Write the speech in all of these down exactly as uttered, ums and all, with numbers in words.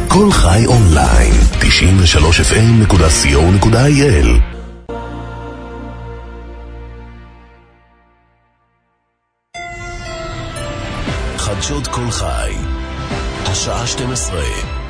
כל חי אונליין, תשעים ושלוש אף אם נקודה סי או נקודה איי אל. חדשות כל חי, השעה שתים עשרה.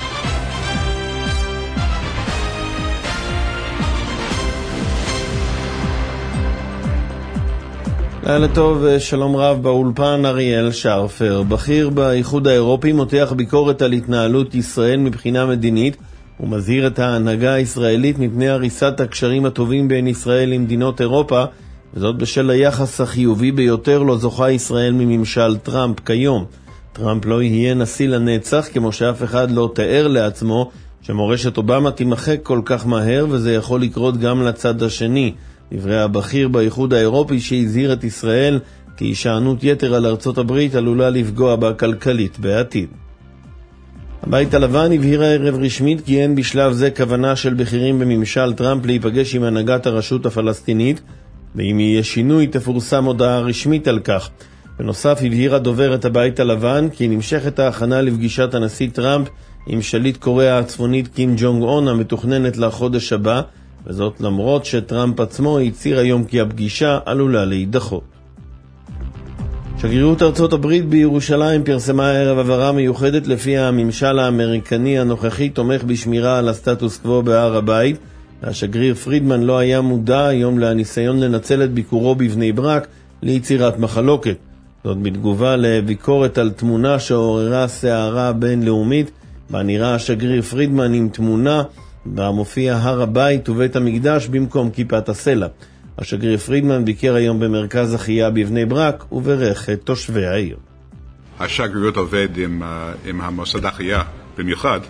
לילה טוב, שלום רב באולפן. אריאל שרפר, בכיר באיחוד האירופי, מותח ביקורת על התנהלות ישראל מבחינה מדינית ומזהיר את ההנהגה הישראלית מפני הריסת הקשרים הטובים בין ישראל למדינות אירופה, וזאת בשל היחס החיובי ביותר לו זוכה ישראל מממשל טראמפ כיום. טראמפ לא יהיה נשיא לנצח, כמו שאף אחד לא תיאר לעצמו שמורשת אובמה תימחק כל כך מהר, וזה יכול לקרות גם לצד השני. דברי הבכיר באיחוד האירופי שהזהיר את ישראל כי הישענות יתר על ארצות הברית עלולה לפגוע בה כלכלית בעתיד. הבית הלבן הבהיר הערב רשמית כי אין בשלב זה כוונה של בכירים בממשל טראמפ להיפגש עם הנהגת הרשות הפלסטינית, ואם יהיה שינוי תפורסם הודעה רשמית על כך. בנוסף הבהיר הדובר את הבית הלבן כי נמשכת ההכנה לפגישת הנשיא טראמפ עם שליט קוריאה הצפונית קים ג'ונג און המתוכננת לחודש הבא, וזאת למרות שטראמפ עצמו הצהיר היום כי הפגישה עלולה להידחות. שגרירות ארצות הברית בירושלים פרסמה הערב הבהרה מיוחדת לפיה הממשל האמריקני הנוכחי תומך בשמירה על הסטטוס קוו בהר הבית, והשגריר פרידמן לא היה מודע היום לניסיון לנצל את ביקורו בבני ברק ליצירת מחלוקת. זאת בתגובה לביקורת על תמונה שעוררה סערה בינלאומית, בה נראה השגריר פרידמן עם תמונה בה מופיע הר הבית ובית המקדש במקום כיפת הסלע. השגריר פרידמן ביקר היום במרכז החייה בבני ברק וברך את תושבי העיר. השגרירות עובד עם, עם המוסד החייה במיוחד,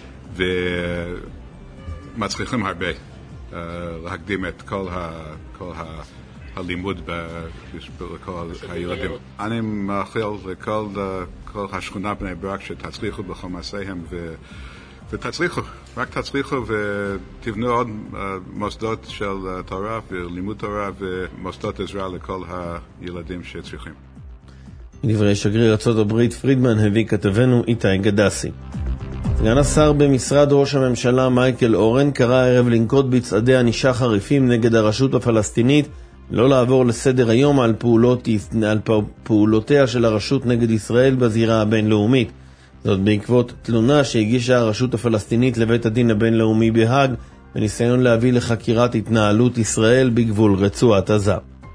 ומצליחים הרבה להקדים את כל, ה, כל ה, הלימוד לכל הילדים. אני מאחל לכל כל השכונה בני ברק שתצליחו בכל מעשיהם ו... ותצליחו, רק תצליחו ותבנו עוד uh, מוסדות של uh, תורה ולימוד תורה ומוסדות עזרה לכל הילדים שצריכים. מדברי שגריר ארצות הברית פרידמן הביא כתבנו איתי גדסי. סגן השר במשרד ראש הממשלה מייקל אורן קרא הערב לנקוט בצעדי ענישה חריפים נגד הרשות הפלסטינית, לא לעבור לסדר היום על, פעולות, על פעולותיה של הרשות נגד ישראל בזירה הבינלאומית. זאת בעקבות תלונה שהגישה הרשות הפלסטינית לבית הדין הבינלאומי בהאג בניסיון להביא לחקירת התנהלות ישראל בגבול רצועת עזה.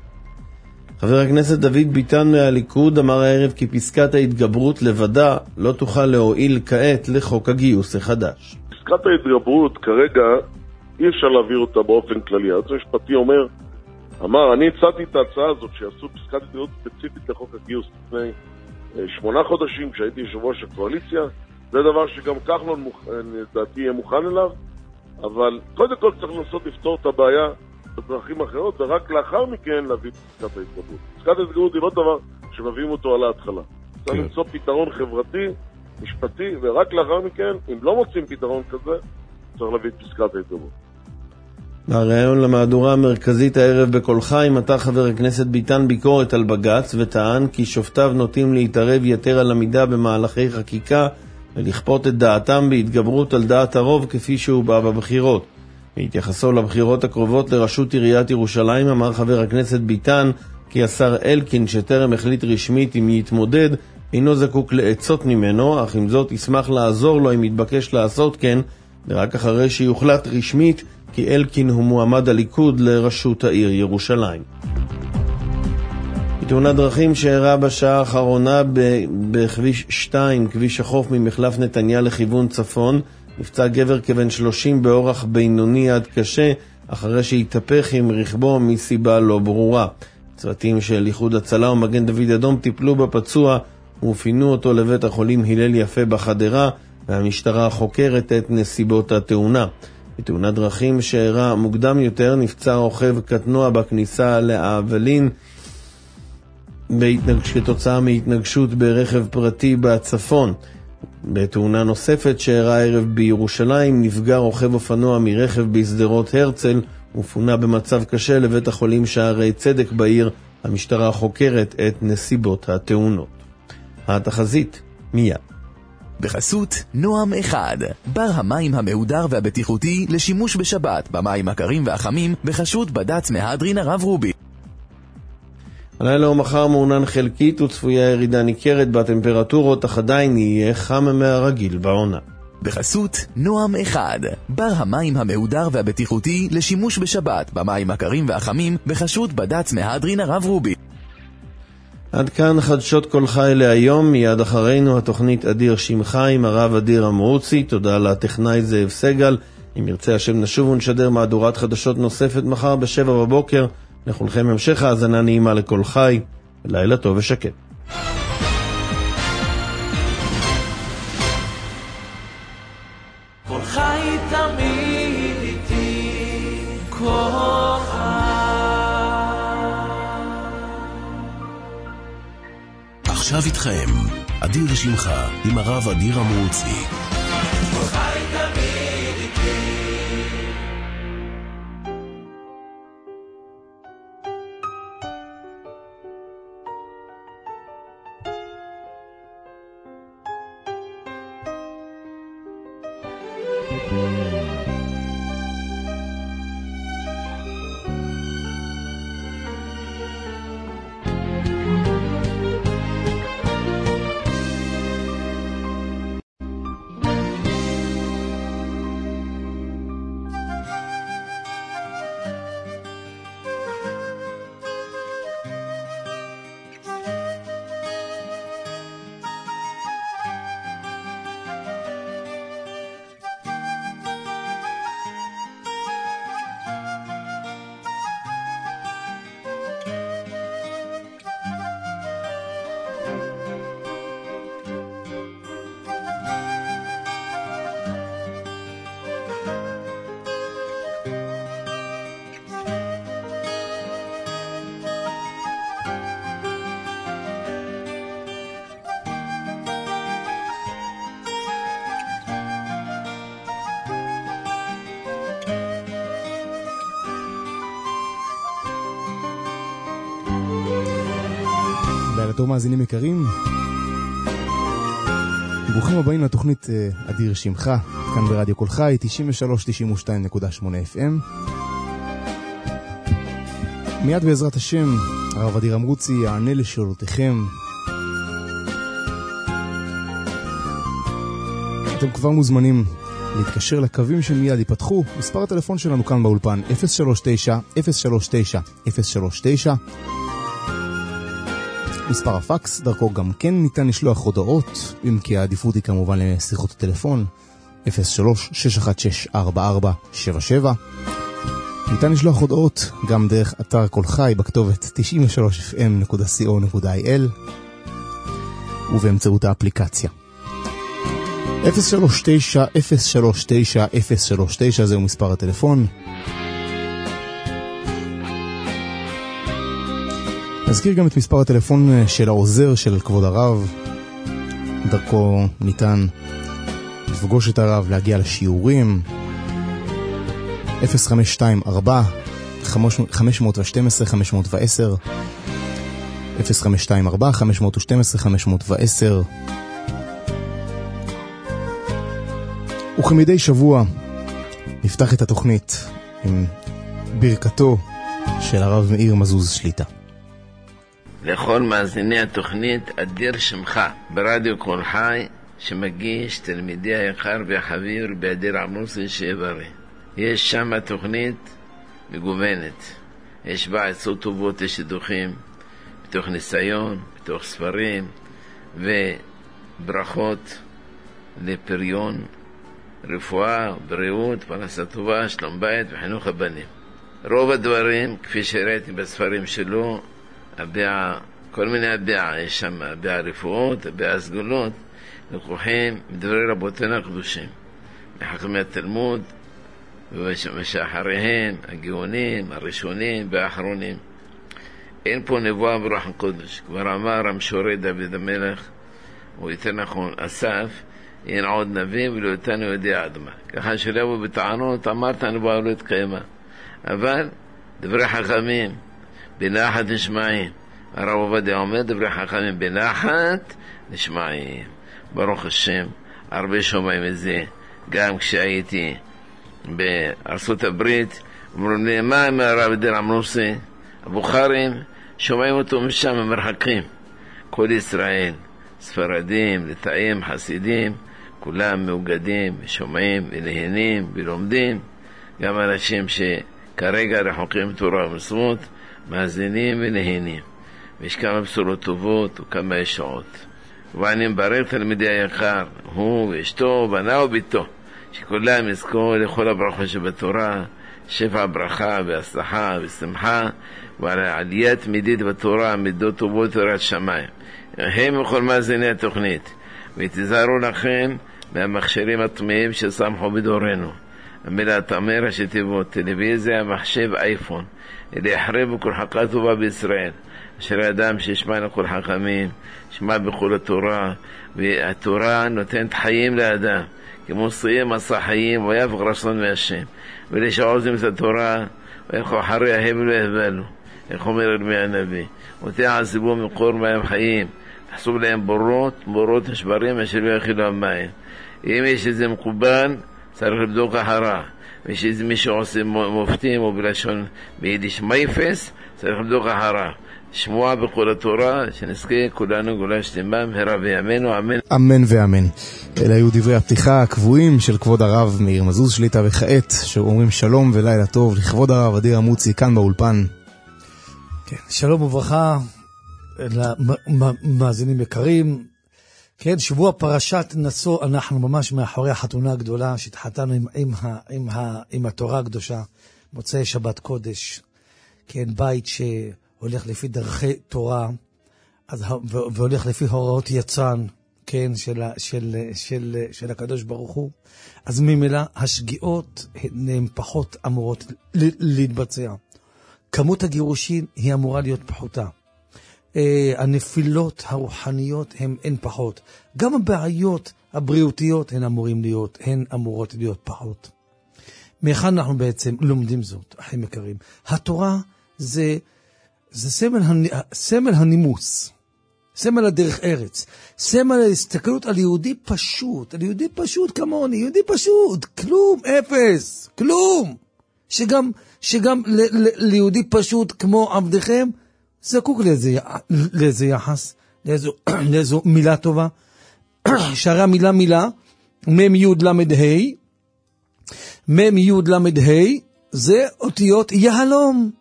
חבר הכנסת דוד ביטן מהליכוד אמר הערב כי פסקת ההתגברות לבדה לא תוכל להועיל כעת לחוק הגיוס החדש. פסקת ההתגברות כרגע אי אפשר להעביר אותה באופן כללי. היועץ המשפטי אומר, אמר, אני הצעתי את ההצעה הזאת שיעשו פסקת התגברות ספציפית לחוק הגיוס לפני שמונה חודשים כשהייתי יושב ראש הקואליציה. זה דבר שגם כחלון לדעתי יהיה מוכן אליו, אבל קודם כל צריך לנסות לפתור את הבעיה בדרכים אחרות, ורק לאחר מכן להביא פסקת ההתגברות. פסקת ההתגברות היא לא דבר שמביאים אותו על ההתחלה. צריך למצוא פתרון חברתי, משפטי, ורק לאחר מכן, אם לא מוצאים פתרון כזה, צריך להביא פסקת ההתגברות. בריאיון למהדורה המרכזית הערב בכל חי מתח חבר הכנסת ביטן ביקורת על בג"ץ וטען כי שופטיו נוטים להתערב יתר על המידה במהלכי חקיקה ולכפות את דעתם בהתגברות על דעת הרוב כפי שהוא בא בבחירות. בהתייחסו לבחירות הקרובות לראשות עיריית ירושלים אמר חבר הכנסת ביטן כי השר אלקין שטרם החליט רשמית אם יתמודד אינו זקוק לעצות ממנו, אך עם זאת ישמח לעזור לו אם יתבקש לעשות כן, ורק אחרי שיוחלט רשמית כי אלקין הוא מועמד הליכוד לראשות העיר ירושלים. בתאונת דרכים שאירעה בשעה האחרונה בכביש שתיים, כביש החוף ממחלף נתניה לכיוון צפון, נפצע גבר כבן שלושים באורח בינוני עד קשה, אחרי שהתהפך עם רכבו מסיבה לא ברורה. צוותים של איחוד הצלה ומגן דוד אדום טיפלו בפצוע ופינו אותו לבית החולים הלל יפה בחדרה, והמשטרה חוקרת את נסיבות התאונה. בתאונת דרכים שאירעה מוקדם יותר נפצע רוכב קטנוע בכניסה לאבלין כתוצאה מהתנגשות ברכב פרטי בצפון. בתאונה נוספת שאירעה הערב בירושלים נפגע רוכב אופנוע מרכב בשדרות הרצל ופונה במצב קשה לבית החולים שערי צדק בעיר. המשטרה חוקרת את נסיבות התאונות. התחזית מיד. בחסות נועם אחד, בר המים המהודר והבטיחותי לשימוש בשבת במים הקרים והחמים, בחשות בד"ץ מהדרין הרב רובי. הלילה ומחר מעונן חלקית וצפויה ירידה ניכרת בטמפרטורות, אך עדיין יהיה חם מהרגיל בעונה. בחסות נועם אחד, בר המים המהודר והבטיחותי לשימוש בשבת במים הקרים והחמים, בחשות בד"ץ מהדרין הרב רובי. עד כאן חדשות כל חי להיום. מיד אחרינו התוכנית אדיר שמך עם הרב אדיר אמרוצי. תודה לטכנאי זאב סגל. אם ירצה השם נשוב ונשדר מהדורת חדשות נוספת מחר בשבע בבוקר. לכולכם המשך האזנה נעימה לכל חי, לילה טוב ושקט. כל חי תמיד איתי, כל חי. עכשיו איתכם אדיר שמך עם הרב אדיר אמרוצי. כל חי תמיד איתי. לילה מאזינים יקרים, ברוכים הבאים לתוכנית אדיר שמך, כאן ברדיו כל חי, תשעים ושלוש תשעים ושתיים נקודה שמונה אף אם. מיד בעזרת השם הרב אדיר אמרוצי יענה לשאלותיכם. אתם כבר מוזמנים להתקשר לקווים שמיד ייפתחו. מספר הטלפון שלנו כאן באולפן אפס שלוש תשע אפס שלוש תשע אפס שלוש תשע. מספר הפקס, דרכו גם כן ניתן לשלוח הודעות, אם כי העדיפות היא כמובן לשיחות הטלפון אפס שלוש שש אחת שש ארבע ארבע שבע שבע. ניתן לשלוח הודעות גם דרך אתר כל חי בכתובת תשעים ושלוש אף אם נקודה סי או נקודה איי אל ובאמצעות האפליקציה אפס שלוש תשע אפס שלוש תשע אפס שלוש תשע, זהו מספר הטלפון. נזכיר גם את מספר הטלפון של העוזר של כבוד הרב, דרכו ניתן לפגוש את הרב, להגיע לשיעורים. אפס חמש שתיים ארבע חמש שתיים עשרה חמש עשר אפס חמש שתיים ארבע חמש שתים עשרה חמש עשר. וכמדי שבוע נפתח את התוכנית עם ברכתו של הרב מאיר מזוז שליטה. לכל מאזיני התוכנית אדיר שמך ברדיו כל חי, שמגיש תלמידי היקר והחביר באדיר אמרוצי שיברי. יש שם תוכנית מגוונת, יש בה עצות טובות לשידוכים, בתוך ניסיון, בתוך ספרים, וברכות לפריון, רפואה, בריאות, פרנסה טובה, שלום בית וחינוך הבנים. רוב הדברים, כפי שראיתי בספרים שלו, הביע, כל מיני הביע, יש שם הביע רפואות, הביע סגולות, לקוחים מדברי רבותינו הקדושים, מחכמי התלמוד, ושאחריהם, הגאונים, הראשונים והאחרונים. אין פה נבואה ברוח הקודש. כבר אמר המשורר דוד המלך, או יותר נכון אסף, אין עוד נביא ולא איתנו יודע אדמה. ככה שלבו בטענות, אמרת הנבואה לא התקיימה. אבל דברי חכמים בנחת נשמעים. הרב עובדיה אומר דברי חכמים בנחת נשמעים. ברוך השם, הרבה שומעים את זה. גם כשהייתי בארצות הברית, אומרים לי, מה עם הרב דיר עמרוסי? הבוכרים, שומעים אותו משם המרחקים. כל ישראל, ספרדים, לטאים, חסידים, כולם מאוגדים, שומעים ונהנים ולומדים. גם אנשים שכרגע רחוקים תורה ומצוות, מאזינים ונהנים. ויש כמה בשורות טובות וכמה ישועות. ואני מברך תלמידי היקר, הוא ואשתו, בנה וביתו, שכולם יזכו לכל הברכות שבתורה, שפע ברכה והצלחה ושמחה, ועל עליית מידית בתורה, מידות טובות תורת שמיים. הם וכל מאזיני התוכנית, ותזהרו לכם מהמכשירים הטמאים ששמחו בדורנו. המילה תאמר שתיבות, טלוויזיה, מחשב, אייפון, אלה יחרבו כל חכה טובה בישראל. אשר האדם שישמע לכל חכמים, שמע בכל התורה, והתורה נותנת חיים לאדם, כמו סיים מסע חיים, ויפק רצון מהשם. ולשעוזים את התורה, ואיך אחרי ההבל והבלו, איך אומר ירמיה הנביא, ותעזבו מקור מים חיים, תחסוב להם בורות, בורות נשברים, אשר לא יכילו המים. אם יש איזה מקובל, צריך לבדוק אחרה. ויש איזה מי שעושה מופתים, או בלשון ביידיש מייפס, צריך לבדוק אחרה. שמוע בכל התורה, שנזכה כולנו גאולה שלמה מהרה בימינו, אמן. אמן ואמן. אלה היו דברי הפתיחה הקבועים של כבוד הרב מאיר מזוז שליטה, וכעת שאומרים שלום ולילה טוב לכבוד הרב אדיר אמוצי כאן באולפן. כן, שלום וברכה למאזינים יקרים. כן, שבוע פרשת נשוא, אנחנו ממש מאחורי החתונה הגדולה שהתחתנו עם, עם, עם, עם התורה הקדושה, מוצאי שבת קודש. כן, בית ש... הולך לפי דרכי תורה, אז, והולך לפי הוראות יצרן, כן, של, של, של, של הקדוש ברוך הוא, אז ממילא השגיאות הן פחות אמורות להתבצע. כמות הגירושין היא אמורה להיות פחותה. הנפילות הרוחניות הן אין פחות. גם הבעיות הבריאותיות הן אמורים להיות, הן אמורות להיות פחות. מאחד אנחנו בעצם לומדים זאת, אחים יקרים. התורה זה זה סמל, סמל הנימוס, סמל הדרך ארץ, סמל ההסתכלות על יהודי פשוט, על יהודי פשוט כמוני, יהודי פשוט, כלום, אפס, כלום, שגם, שגם ל, ל, ליהודי פשוט כמו עבדכם, זקוק לאיזה, לאיזה יחס, לאיזו, לאיזו מילה טובה, שהרי המילה מילה, מם יוד למד ה', מם יוד למד ה', זה אותיות יהלום.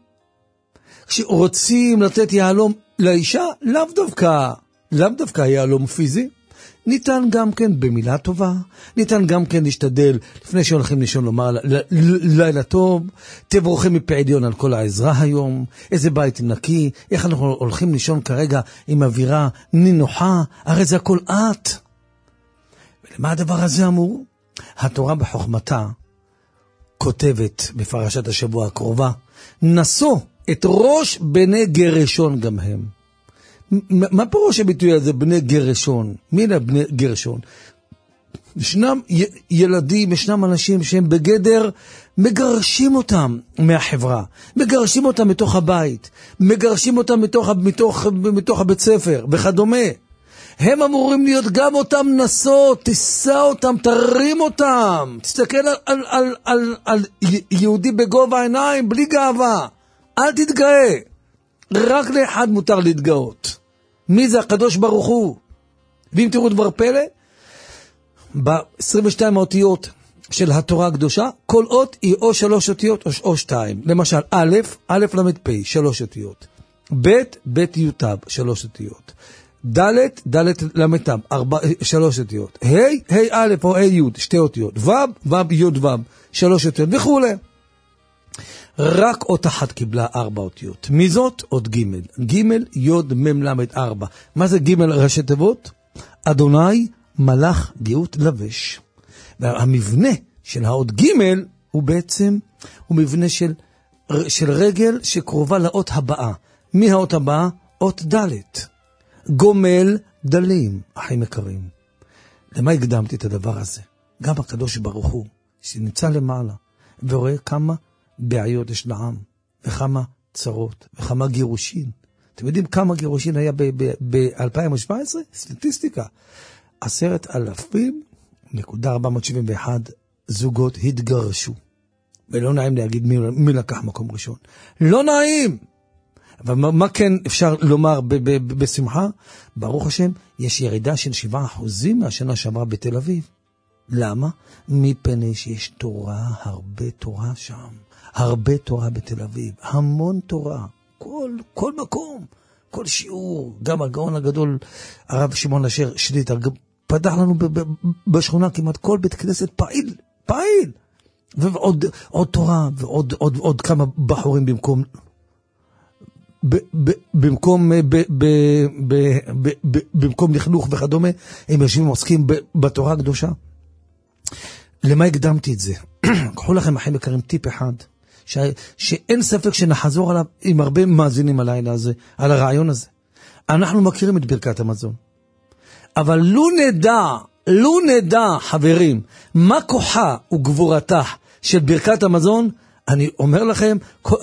כשרוצים לתת יהלום לאישה, לאו דווקא, לאו דווקא יהלום פיזי, ניתן גם כן במילה טובה, ניתן גם כן להשתדל, לפני שהולכים לישון לומר לילה טוב, תברוכים מפי עליון על כל העזרה היום, איזה בית נקי, איך אנחנו הולכים לישון כרגע עם אווירה נינוחה, הרי זה הכל את. ולמה הדבר הזה אמור? התורה בחוכמתה כותבת בפרשת השבוע הקרובה, נשוא את ראש בני גרשון גם הם. מה פירוש הביטוי הזה, בני גרשון? מי אלה בני גרשון? ישנם ילדים, ישנם אנשים שהם בגדר, מגרשים אותם מהחברה, מגרשים אותם מתוך הבית, מגרשים אותם מתוך, מתוך, מתוך הבית ספר וכדומה. הם אמורים להיות גם אותם נשוא, תישא אותם, תרים אותם. תסתכל על, על, על, על, על יהודי בגובה העיניים, בלי גאווה. אל תתגאה. רק לאחד מותר להתגאות. מי זה? הקדוש ברוך הוא. ואם תראו דבר פלא, ב-עשרים ושתיים האותיות של התורה הקדושה, כל אות היא או שלוש אותיות או, או שתיים. למשל, א', א' למד פ', שלוש אותיות. ב', ב' י' ת', שלוש אותיות. ד', ד' למד ת', ארבע, שלוש אותיות. ה', ה' א' או ה' י', שתי אותיות. ו', ו' י' ו', שלוש אותיות וכו'. רק אות אחת קיבלה ארבע אותיות. מי זאת? אות ג' ג' י' מ' למד ארבע. מה זה ג' ראשי תיבות? אדוני מלאך גאות לבש. והמבנה של האות ג' הוא בעצם, הוא מבנה של, של רגל שקרובה לאות הבאה. מי האות הבאה? אות ד' גומל דלים, אחים יקרים. למה הקדמתי את הדבר הזה? גם הקדוש ברוך הוא, שנמצא למעלה, ורואה כמה בעיות יש לעם, וכמה צרות, וכמה גירושין. אתם יודעים כמה גירושין היה ב-אלפיים שבע עשרה? סטטיסטיקה. עשרת אלפים נקודה ארבע מאות שבעים ואחת זוגות התגרשו. ולא נעים להגיד מי, מי לקח מקום ראשון. לא נעים! אבל מה, מה כן אפשר לומר ב, ב, ב, בשמחה? ברוך השם, יש ירידה של שבעה אחוזים מהשנה שעברה בתל אביב. למה? מפני שיש תורה, הרבה תורה שם. הרבה תורה בתל אביב. המון תורה. כל, כל מקום. כל שיעור. גם הגאון הגדול, הרב שמעון אשר שליט"א, פתח לנו ב, ב, בשכונה כמעט כל בית כנסת פעיל. פעיל. ועוד עוד תורה, ועוד עוד, עוד כמה בחורים במקום... ב, ב, במקום, ב, ב, ב, ב, ב, במקום לחנוך וכדומה, הם יושבים ועוסקים בתורה הקדושה. למה הקדמתי את זה? קחו לכם אחים יקרים טיפ אחד, ש, שאין ספק שנחזור עליו עם הרבה מאזינים הלילה הזה, על הרעיון הזה. אנחנו מכירים את ברכת המזון. אבל לו נדע, לו נדע, חברים, מה כוחה וגבורתה של ברכת המזון, אני אומר לכם,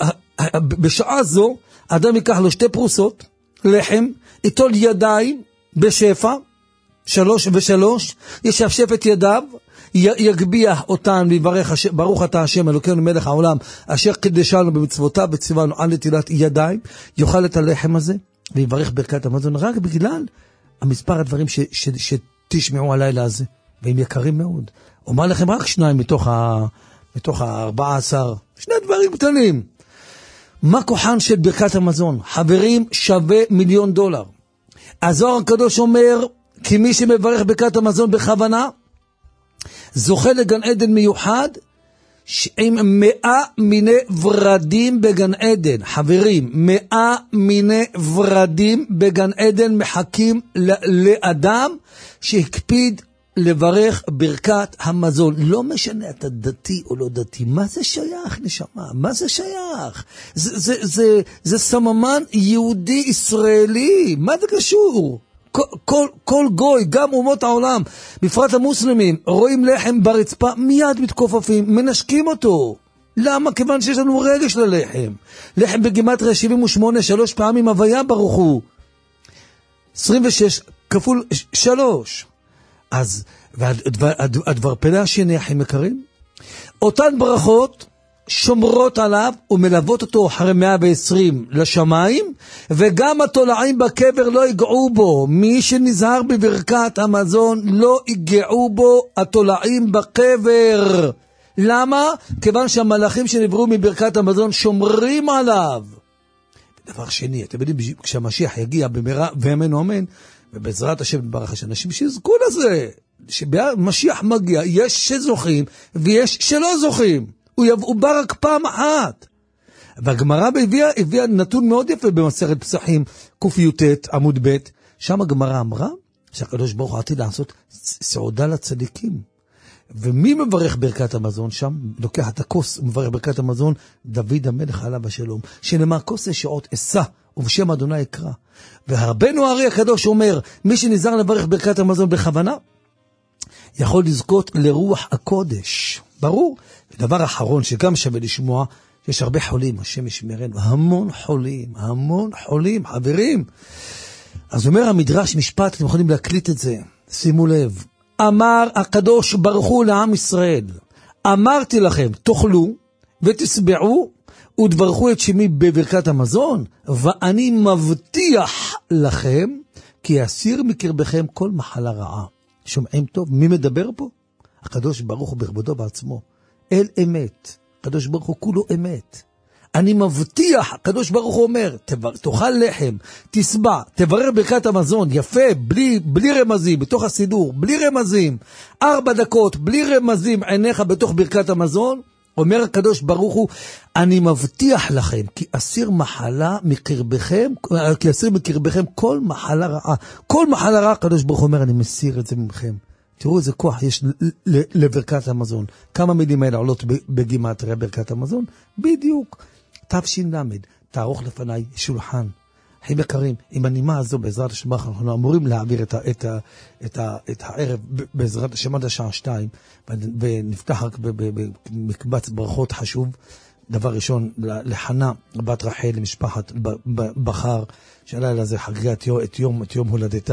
בשעה זו, אדם ייקח לו שתי פרוסות, לחם, איתו לידיים בשפע, שלוש ושלוש, ישפשף את ידיו, יגביע אותן ויברך, ברוך אתה השם אלוקינו מלך העולם, אשר קדשנו במצוותיו וציוונו על נטילת ידיים, יאכל את הלחם הזה, ויברך ברכת המזון, רק בגלל המספר הדברים ש, ש, שתשמעו הלילה הזה, והם יקרים מאוד. אומר לכם רק שניים מתוך ה... מתוך ה-ארבעה עשר, שני דברים קטנים. מה כוחן של ברכת המזון? חברים, שווה מיליון דולר. הזוהר הקדוש אומר, כי מי שמברך ברכת המזון בכוונה, זוכה לגן עדן מיוחד, עם מאה מיני ורדים בגן עדן. חברים, מאה מיני ורדים בגן עדן מחכים לאדם שהקפיד לברך ברכת המזון. לא משנה אתה דתי או לא דתי, מה זה שייך נשמה? מה זה שייך? זה, זה, זה, זה סממן יהודי ישראלי, מה זה קשור? כל, כל, כל גוי, גם אומות העולם, בפרט המוסלמים, רואים לחם ברצפה, מיד מתכופפים, מנשקים אותו. למה? כיוון שיש לנו רגש ללחם. לחם בגימטריה שבעים ושמונה, שלוש פעמים הוויה ברוך הוא. עשרים ושש כפול שלוש. אז, והדבר פלא השני, אחים יקרים, אותן ברכות שומרות עליו ומלוות אותו אחרי מאה ועשרים לשמיים, וגם התולעים בקבר לא יגעו בו. מי שנזהר בברכת המזון לא יגעו בו התולעים בקבר. למה? כיוון שהמלאכים שנבראו מברכת המזון שומרים עליו. דבר שני, אתם יודעים, כשהמשיח יגיע במהרה וימינו אמן, ובעזרת השם נברך יש אנשים שיזכו לזה, שבמשיח מגיע, יש שזוכים ויש שלא זוכים, הוא יבוא רק פעם אחת. והגמרא הביאה, הביאה נתון מאוד יפה במסכת פסחים ק"ט עמוד ב', שם הגמרא אמרה שהקדוש ברוך הוא עתיד לעשות סעודה לצדיקים. ומי מברך ברכת המזון שם? לוקח את הכוס ומברך ברכת המזון, דוד המלך עליו השלום, שנאמר כוס שעות אשא ובשם אדוני יקרא. והרבנו הארי הקדוש אומר, מי שנזהר לברך ברכת המזון בכוונה, יכול לזכות לרוח הקודש. ברור. ודבר אחרון שגם שווה לשמוע, יש הרבה חולים, השם ישמרנו, המון חולים, המון חולים, חברים. אז אומר המדרש משפט, אתם יכולים להקליט את זה, שימו לב. אמר הקדוש ברוך הוא לעם ישראל, אמרתי לכם, תאכלו ותשבעו ותברכו את שמי בברכת המזון, ואני מבטיח לכם כי אסיר מקרבכם כל מחלה רעה. שומעים טוב? מי מדבר פה? הקדוש ברוך הוא בכבודו בעצמו. אל אמת. הקדוש ברוך הוא כולו אמת. אני מבטיח, הקדוש ברוך הוא אומר, תאכל לחם, תשבע, תברר ברכת המזון, יפה, בלי, בלי רמזים, בתוך הסידור, בלי רמזים, ארבע דקות, בלי רמזים, עיניך בתוך ברכת המזון, אומר הקדוש ברוך הוא, אני מבטיח לכם, כי אסיר מחלה מקרבכם, כי אסיר מקרבכם כל מחלה רעה, כל מחלה רעה, הקדוש ברוך הוא אומר, אני מסיר את זה ממכם. תראו איזה כוח יש לברכת המזון. כמה מילים האלה עולות בגימטריה ברכת המזון? בדיוק. תש"ל, תערוך לפניי שולחן. אחים יקרים, עם הנימה הזו בעזרת השם, אנחנו אמורים להעביר את, ה, את, ה, את, ה, את הערב בעזרת השם עד השעה שתיים, ונפתח רק במקבץ ברכות חשוב. דבר ראשון, לחנה, בת רחל, למשפחת בחר, שהלילה הזה חגגה את יום, את יום הולדתה,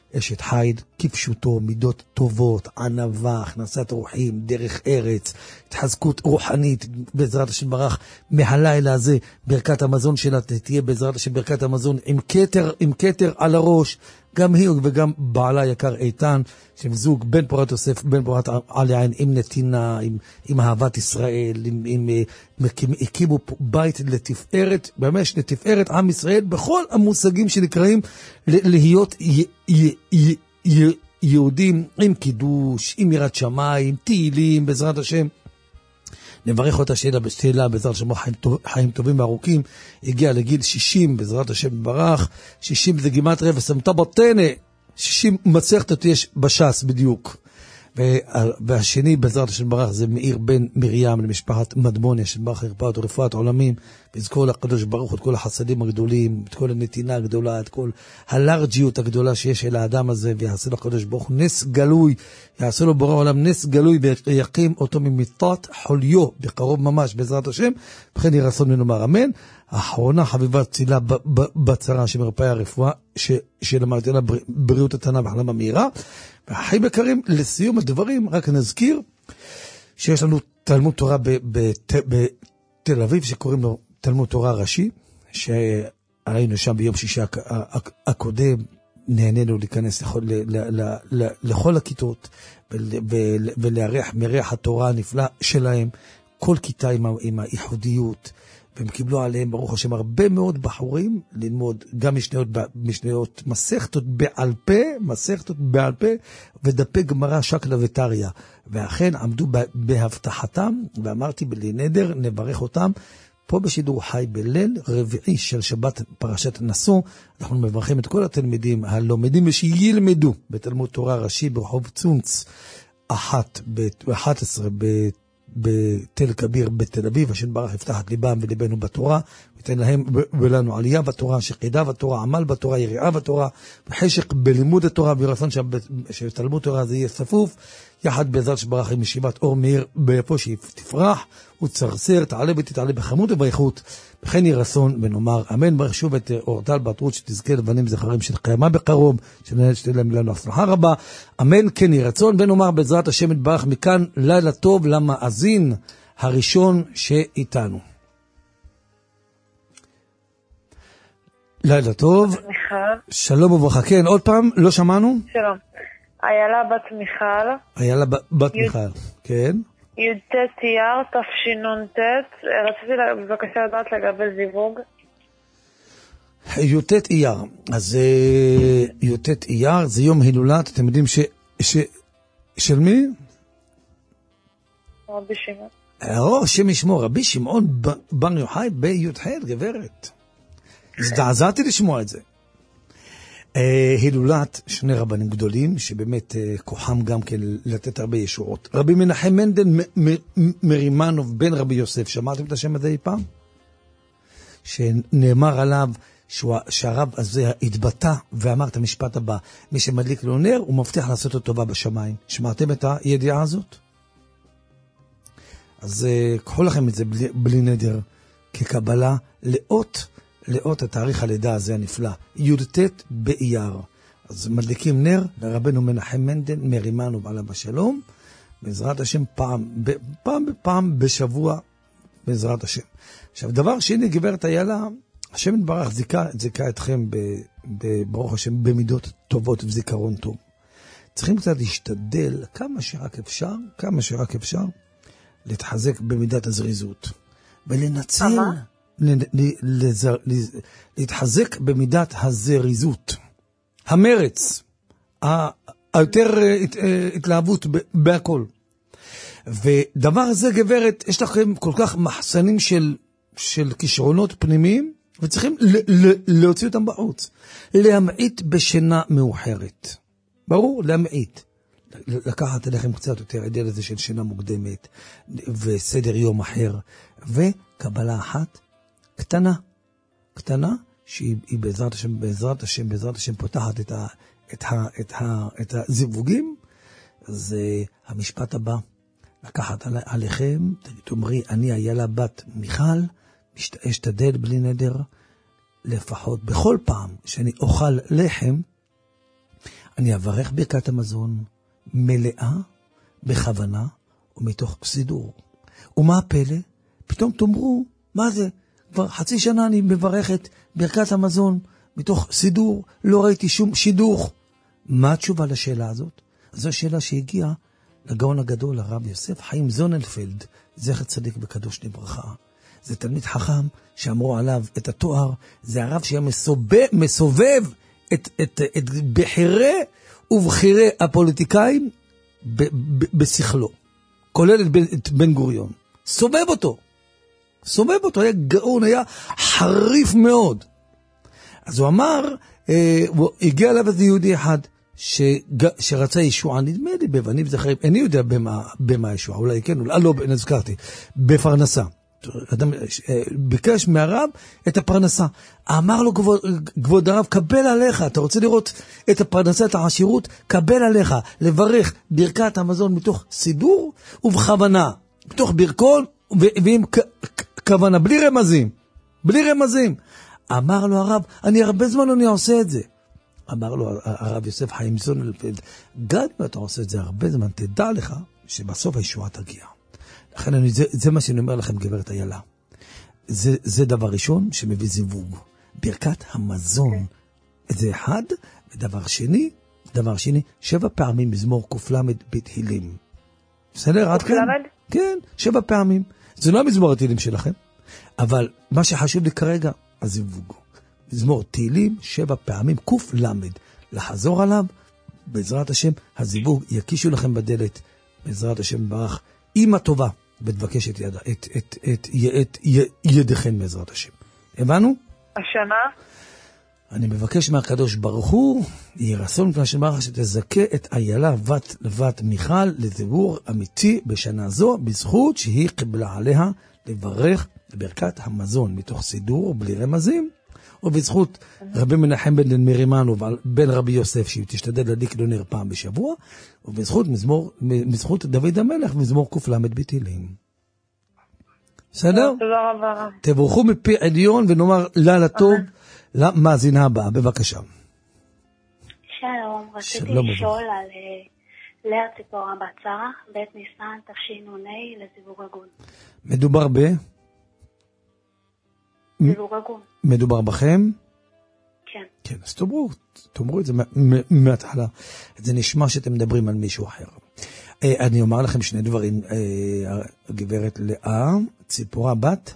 אשת חיל, כפשוטו, מידות טובות, ענווה, הכנסת רוחים, דרך ארץ, התחזקות רוחנית, בעזרת השם ברך, מהלילה הזה, ברכת המזון שלה תהיה בעזרת השם ברכת המזון, עם כתר, עם כתר על הראש, גם היא וגם בעלה יקר איתן, שהם זוג בן פורת יוסף, בן פורת על יין, עם נתינה, עם, עם אהבת ישראל, עם, עם, עם, הקימו בית לתפארת, ממש לתפארת עם ישראל, בכל המושגים שנקראים להיות י, י, י, י, יהודים, עם קידוש, עם יראת שמיים, תהילים, בעזרת השם. נברך אותה שאלה בשתילה, בעזרת השם חיים, טוב, חיים טובים וארוכים, הגיע לגיל שישים, בעזרת השם ברך, שישים זה גימטריה ושמתה בטנה, שישים מצחת יש בש"ס בדיוק. והשני בעזרת השם ברך זה מאיר בן מרים למשפחת מדמוניה, שברך ירפא אותו רפואת עולמים, ויזכור לקדוש ברוך את כל החסדים הגדולים, את כל הנתינה הגדולה, את כל הלארג'יות הגדולה שיש אל האדם הזה, ויעשה לו הקדוש ברוך נס גלוי, יעשה לו בורא עולם נס גלוי, ויקים אותו ממיטת חוליו, בקרוב ממש בעזרת השם, וכן יהי רצון ונאמר אמן. האחרונה חביבת צילה בצרה שמרפא הרפואה, שלמדתי לה בריאות התנה והחלמה מהירה. והחיים יקרים, לסיום הדברים, רק נזכיר שיש לנו תלמוד תורה בתל אביב, שקוראים לו תלמוד תורה ראשי, שהיינו שם ביום שישי הקודם, נהנינו להיכנס לכל, לכל הכיתות, ולארח מריח התורה הנפלא שלהם, כל כיתה עם, עם הייחודיות, והם קיבלו עליהם, ברוך השם, הרבה מאוד בחורים ללמוד גם משניות, משניות מסכתות בעל פה, מסכתות בעל פה, ודפי גמרא שקלא וטריא. ואכן עמדו בהבטחתם, ואמרתי בלי נדר, נברך אותם, פה בשידור חי בליל רביעי של שבת פרשת נשוא, אנחנו מברכים את כל התלמידים הלומדים ושילמדו בתלמוד תורה ראשי ברחוב צונץ, אחת, ב-אחת עשרה, ב... בתל כביר בתל אביב, השם ברוך יפתח את ליבם וליבנו בתורה, ותן להם ולנו עלייה בתורה, שחידה בתורה, עמל בתורה, יריעה בתורה, וחשק בלימוד התורה, ורצון שתלמוד תורה זה יהיה צפוף, יחד בעזרת שברח עם ישיבת אור מאיר, באיפה שתפרח וצרסר, תעלה ותתעלה בחמות ובאיכות, וכן יהי רצון ונאמר אמן. ברך שוב את אורטל בת רות שתזכה לבנים זכרים של קיימה בקרוב, שנהל שתהיה לנו הצלחה רבה, אמן. כן יהי רצון ונאמר בעזרת השם יתברך מכאן לילה טוב למאזין הראשון שאיתנו. לילה טוב. שלום וברכה. כן, עוד פעם, לא שמענו? שלום. איילה בת מיכל. איילה בת מיכל, כן. י"ט אייר, תשנ"ט. רציתי בבקשה לדעת לגבי זיווג. י"ט אייר. אז י"ט אייר זה יום הילולת, אתם יודעים ש... ש... של מי? רבי שמעון. או, שם ישמור, רבי שמעון בר יוחאי בי"ח, גברת. הזדעזעתי לשמוע את זה. הילולת שני רבנים גדולים, שבאמת כוחם גם כן לתת הרבה ישועות. רבי מנחם מנדל מרימנוב בן רבי יוסף, שמעתם את השם הזה אי פעם? שנאמר עליו שהרב הזה התבטא ואמר את המשפט הבא, מי שמדליק לו נר הוא מבטיח לעשות לו טובה בשמיים. שמעתם את הידיעה הזאת? אז קחו לכם את זה בלי, בלי נדר כקבלה לאות לאות התאריך הלידה הזה הנפלא, י"ט באייר. אז מדליקים נר לרבנו מנחם מנדל מרימנו בעלה בשלום, בעזרת השם פעם, פעם פעם בשבוע, בעזרת השם. עכשיו דבר שני, גברת איילה, השם יתברך זיכה, זיכה אתכם ברוך השם במידות טובות וזיכרון טוב. צריכים קצת להשתדל כמה שרק אפשר, כמה שרק אפשר, להתחזק במידת הזריזות. ולנצל... להתחזק במידת הזריזות, המרץ, היותר התלהבות בהכל. ודבר הזה, גברת, יש לכם כל כך מחסנים של, של כישרונות פנימיים, וצריכים להוציא אותם בחוץ. להמעיט בשינה מאוחרת. ברור, להמעיט. לקחת עליכם קצת יותר עדל הזה של שינה מוקדמת, וסדר יום אחר, וקבלה אחת, קטנה, קטנה, שהיא בעזרת השם, בעזרת השם, בעזרת השם פותחת את ה, את ה, את ה, את הזיווגים. אז uh, המשפט הבא, לקחת על, עליכם, תאמרי, אני איילה בת מיכל, אשתדל בלי נדר, לפחות בכל פעם שאני אוכל לחם, אני אברך ברכת המזון מלאה, בכוונה ומתוך סידור. ומה הפלא? פתאום תאמרו, מה זה? כבר חצי שנה אני מברך את ברכת המזון מתוך סידור, לא ראיתי שום שידוך. מה התשובה לשאלה הזאת? זו שאלה שהגיעה לגאון הגדול, הרב יוסף חיים זוננפלד, זכר צדיק וקדוש לברכה. זה תלמיד חכם שאמרו עליו את התואר, זה הרב שהיה מסובב, מסובב את, את, את בחירי ובחירי הפוליטיקאים ב, ב, בשכלו, כולל את בן, את בן גוריון. סובב אותו, סובב אותו, היה גאון, היה חריף מאוד. אז הוא אמר, אה, הוא הגיע אליו איזה יהודי אחד, שג... שרצה ישועה, נדמה לי בבנים זכרים, איני יודע במה, במה ישועה, אולי כן, אולי לא, נזכרתי, בפרנסה. אדם ביקש מהרב את הפרנסה. אמר לו כבוד, כבוד הרב, קבל עליך, אתה רוצה לראות את הפרנסה, את העשירות, קבל עליך, לברך ברכת המזון מתוך סידור ובכוונה, מתוך ברכון ועם כוונה, בלי רמזים, בלי רמזים. אמר לו הרב, אני הרבה זמן אני עושה את זה. אמר לו הרב יוסף חיים זוננפלד, גם אם אתה עושה את זה הרבה זמן, תדע לך שבסוף הישועה תגיע. לכן אני, זה, זה מה שאני אומר לכם, גברת איילה. זה, זה דבר ראשון שמביא זיווג. ברכת המזון. זה אחד, ודבר שני, דבר שני, שבע פעמים מזמור קופלמד בתהילים. בסדר? עד כאן? כן, שבע פעמים. זה לא המזמור התהילים שלכם, אבל מה שחשוב לי כרגע, הזיווג. מזמור תהילים, שבע פעמים, קוף למד. לחזור עליו, בעזרת השם, הזיווג יקישו לכם בדלת, בעזרת השם ברך, אמא טובה, ותבקש את, יד, את, את, את, את, את ידיכן בעזרת השם. הבנו? השנה? אני מבקש מהקדוש ברוך הוא, יהי רצון לפני שמרך שתזכה את איילה בת, בת מיכל לזיבור אמיתי בשנה זו, בזכות שהיא קיבלה עליה לברך בברכת המזון מתוך סידור בלי רמזים, ובזכות רבי מנחם בן מרימן ובן רבי יוסף שהיא תשתדל להדליק לו נר פעם בשבוע, ובזכות מזמור, מזכות דוד המלך מזמור קוף למד בתהילים. בסדר? תודה רבה. תבורכו מפי עליון ונאמר לילה טוב למאזינה הבאה, בבקשה. שלום, רציתי לשאול על לאה ציפורה בת שרה, בית ניסן תשנ"ה לזיווג הגון. מדובר ב... זיווג הגון. מדובר בכם? כן. כן, אז תאמרו, תאמרו את זה מההתחלה. זה נשמע שאתם מדברים על מישהו אחר. אני אומר לכם שני דברים. הגברת לאה ציפורה בת?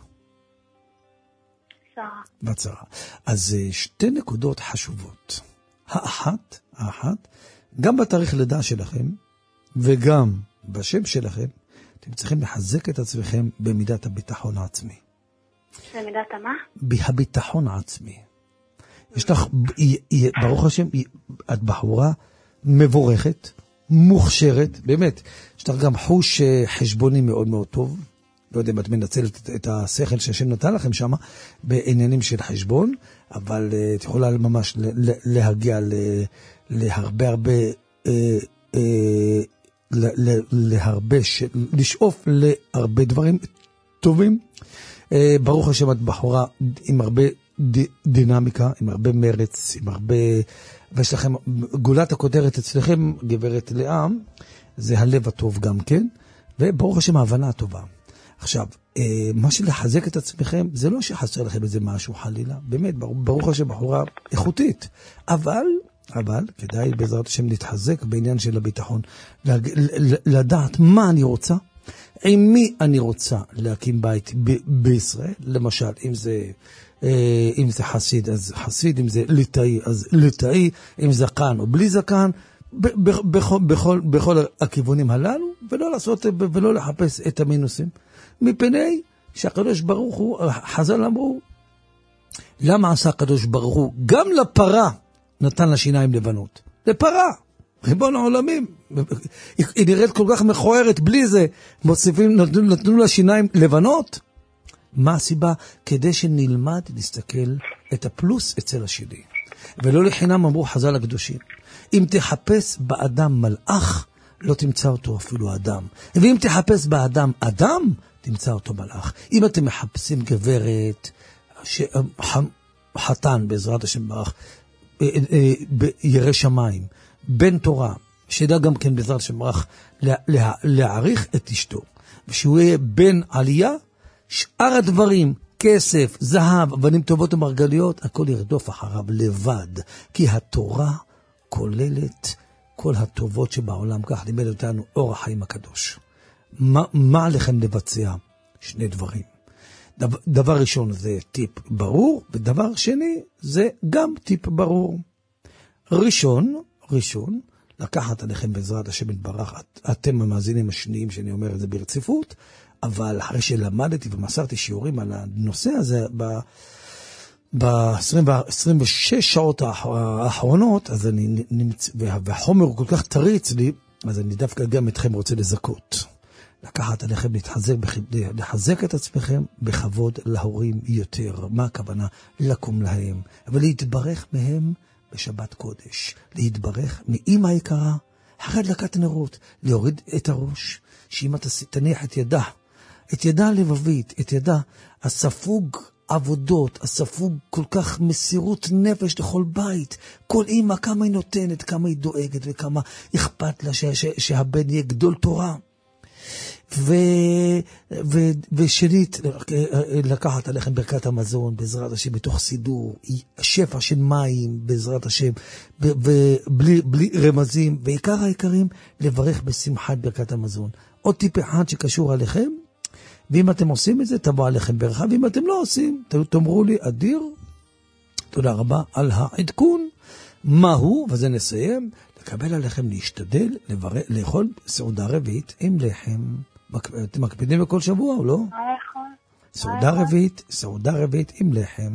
שרה. בת שרה. אז שתי נקודות חשובות. האחת, האחת, גם בתאריך לידה שלכם, וגם בשם שלכם, אתם צריכים לחזק את עצמכם במידת הביטחון העצמי. במידת המה? בהביטחון העצמי. יש לך, ברוך השם, את בחורה מבורכת, מוכשרת, באמת. יש לך גם חוש חשבוני מאוד מאוד טוב. לא יודע אם את מנצלת את השכל שהשם נתן לכם שם, בעניינים של חשבון, אבל את יכולה ממש להגיע להרבה הרבה, להרבה, לשאוף להרבה דברים טובים. ברוך השם, את בחורה עם הרבה דינמיקה, עם הרבה מרץ, עם הרבה... ויש לכם, גולת הכותרת אצלכם, גברת לאה, זה הלב הטוב גם כן, וברוך השם, ההבנה הטובה. עכשיו, מה שלחזק את עצמכם, זה לא שחסר לכם איזה משהו חלילה, באמת, ברוך השם, בחורה איכותית, אבל, אבל, כדאי בעזרת השם להתחזק בעניין של הביטחון, לדעת מה אני רוצה, עם מי אני רוצה להקים בית ב- בישראל, למשל, אם זה, אה, אם זה חסיד, אז חסיד, אם זה ליטאי, אז ליטאי, אם זקן או בלי זקן, ב- ב- בכל, בכל, בכל הכיוונים הללו, ולא לעשות, ולא לחפש את המינוסים. מפני שהקדוש ברוך הוא, חז"ל אמרו, למה עשה הקדוש ברוך הוא? גם לפרה נתן לה שיניים לבנות. לפרה. ריבון העולמים, היא נראית כל כך מכוערת, בלי זה, מוסיפים, נתנו, נתנו לה שיניים לבנות. מה הסיבה? כדי שנלמד להסתכל את הפלוס אצל השני. ולא לחינם אמרו חז"ל הקדושים, אם תחפש באדם מלאך, לא תמצא אותו אפילו אדם. ואם תחפש באדם אדם, תמצא אותו מלאך. אם אתם מחפשים גברת, חתן בעזרת השם ברך, בירא שמיים, בן תורה, שידע גם כן בעזרת שמרח לה, לה, להעריך את אשתו, ושהוא יהיה בן עלייה, שאר הדברים, כסף, זהב, אבנים טובות ומרגליות, הכל ירדוף אחריו לבד, כי התורה כוללת כל הטובות שבעולם, כך לימד אותנו אור החיים הקדוש. מה, מה עליכם לבצע? שני דברים. דבר, דבר ראשון זה טיפ ברור, ודבר שני זה גם טיפ ברור. ראשון, ראשון, לקחת עליכם בעזרת השם יתברך, את, אתם המאזינים השניים שאני אומר את זה ברציפות, אבל אחרי שלמדתי ומסרתי שיעורים על הנושא הזה ב-עשרים ושש שעות האחרונות, אז אני נמצא, והחומר הוא כל כך תריץ לי, אז אני דווקא גם אתכם רוצה לזכות. לקחת עליכם להתחזק, לחזק את עצמכם בכבוד להורים יותר. מה הכוונה? לקום להם, אבל להתברך מהם בשבת קודש. להתברך מאמא היקרה, אחרי הדלקת נרות, להוריד את הראש, שאמא תניח את ידה, את ידה הלבבית, את ידה הספוג עבודות, הספוג כל כך מסירות נפש לכל בית. כל אמא כמה היא נותנת, כמה היא דואגת וכמה אכפת לה ש- ש- שהבן יהיה גדול תורה. ו... ו... ושנית, לקחת עליכם ברכת המזון בעזרת השם בתוך סידור, שפע של מים בעזרת השם, ובלי בלי רמזים, ועיקר העיקרים לברך בשמחת ברכת המזון. עוד טיפ אחד שקשור עליכם, ואם אתם עושים את זה, תבוא עליכם ברכה, ואם אתם לא עושים, תאמרו לי, אדיר, תודה רבה על העדכון, מהו, וזה נסיים, לקבל עליכם להשתדל, לבר... לאכול סעודה רביעית עם לחם. אתם מקפידים בכל שבוע או לא? מה יכול? סעודה רביעית, סעודה רביעית עם לחם.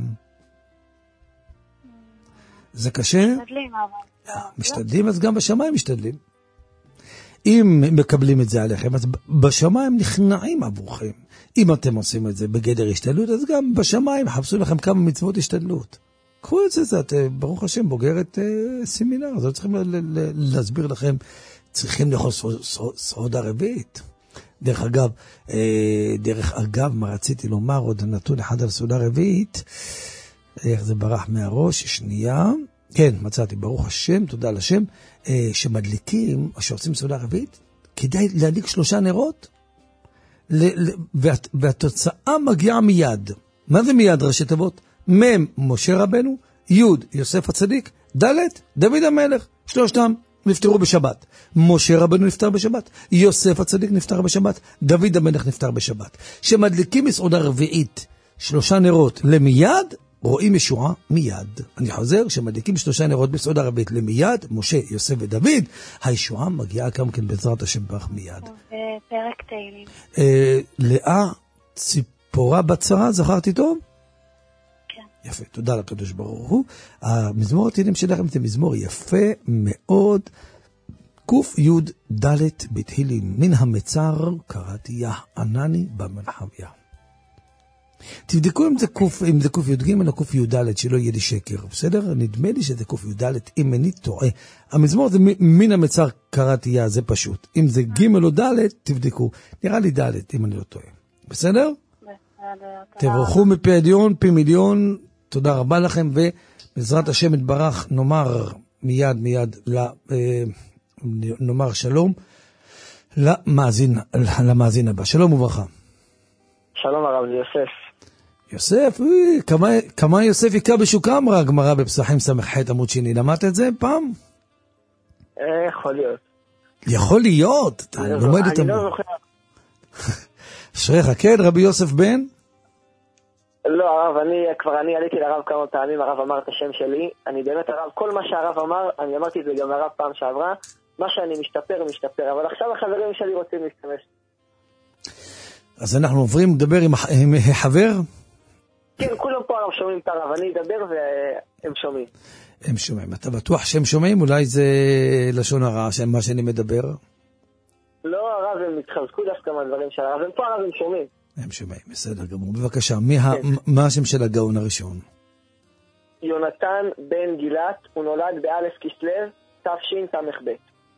זה קשה? משתדלים, אבל... משתדלים, אז גם בשמיים משתדלים. אם מקבלים את זה עליכם, אז בשמיים נכנעים עבורכם. אם אתם עושים את זה בגדר השתדלות, אז גם בשמיים חפשו לכם כמה מצוות השתדלות. קחו את זה, את, ברוך השם, בוגרת אה, סמינר, אז לא צריכים ל- ל- להסביר לכם, צריכים לאכול סעודה רביעית. דרך אגב, אה, דרך אגב, מה רציתי לומר, עוד נתון אחד על סעודה רביעית, איך זה ברח מהראש, שנייה, כן, מצאתי, ברוך השם, תודה לשם, אה, שמדליקים, או שעושים סעודה רביעית, כדאי להדליק שלושה נרות, ל- ל- והת- והתוצאה מגיעה מיד. מה זה מיד, ראשי תיבות? מם, משה רבנו, יוד, יוסף הצדיק, דלת, דוד המלך, שלושתם נפטרו בשבת. משה רבנו נפטר בשבת, יוסף הצדיק נפטר בשבת, דוד המלך נפטר בשבת. שמדליקים מסעודה רביעית, שלושה נרות למיד, רואים ישועה מיד. אני חוזר, שמדליקים שלושה נרות בסעודה רביעית למיד, משה, יוסף ודוד, הישועה מגיעה גם כן בעזרת השם ברך מיד. פרק תהילים. אה, לאה ציפורה בצרה, זכרתי טוב? יפה, תודה לקדוש ברוך הוא. המזמור התהילים שלכם זה מזמור יפה מאוד. קוף יוד דלת בתהילים, מן המצר קראתי יה ענני במרחביה. תבדקו אם זה קוף, אם זה קוף יוד ג' או קוף יוד דלת, שלא יהיה לי שקר, בסדר? נדמה לי שזה קוף יוד דלת, אם אני טועה. המזמור זה מן המצר קראתי יה, זה פשוט. אם זה ג' או דלת, תבדקו. נראה לי דלת, אם אני לא טועה. בסדר? תברכו מפי עליון, פי מיליון. תודה רבה לכם, ובעזרת השם יתברך נאמר מיד מיד, נאמר שלום למאזין, למאזין הבא. שלום וברכה. שלום הרב, זה יוסף. יוסף, אוי, כמה, כמה יוסף יקע בשוקה, אמרה הגמרא בפסחים סמ"ח עמוד שני. למדת את זה פעם? יכול להיות. יכול להיות? אני לומד את אני לא זוכר. אשריך, כן, רבי יוסף בן? לא, הרב, אני כבר אני עליתי לרב כמה פעמים, הרב אמר את השם שלי, אני באמת הרב, כל מה שהרב אמר, אני אמרתי את זה גם לרב פעם שעברה, מה שאני משתפר, משתפר, אבל עכשיו החברים שלי רוצים להשתמש. אז אנחנו עוברים לדבר עם, עם חבר? כן, כולם פה הרב שומעים את הרב, אני אדבר והם שומעים. הם שומעים, אתה בטוח שהם שומעים? אולי זה לשון הרע, מה שאני מדבר? לא, הרב, הם התחזקו דווקא מהדברים של הרב, הם פה הרב, הם שומעים. הם שומעים, בסדר גמור. בבקשה, מי ה... מה השם של הגאון הראשון? יונתן בן גילת, הוא נולד באלף כסלו, תשס"ב.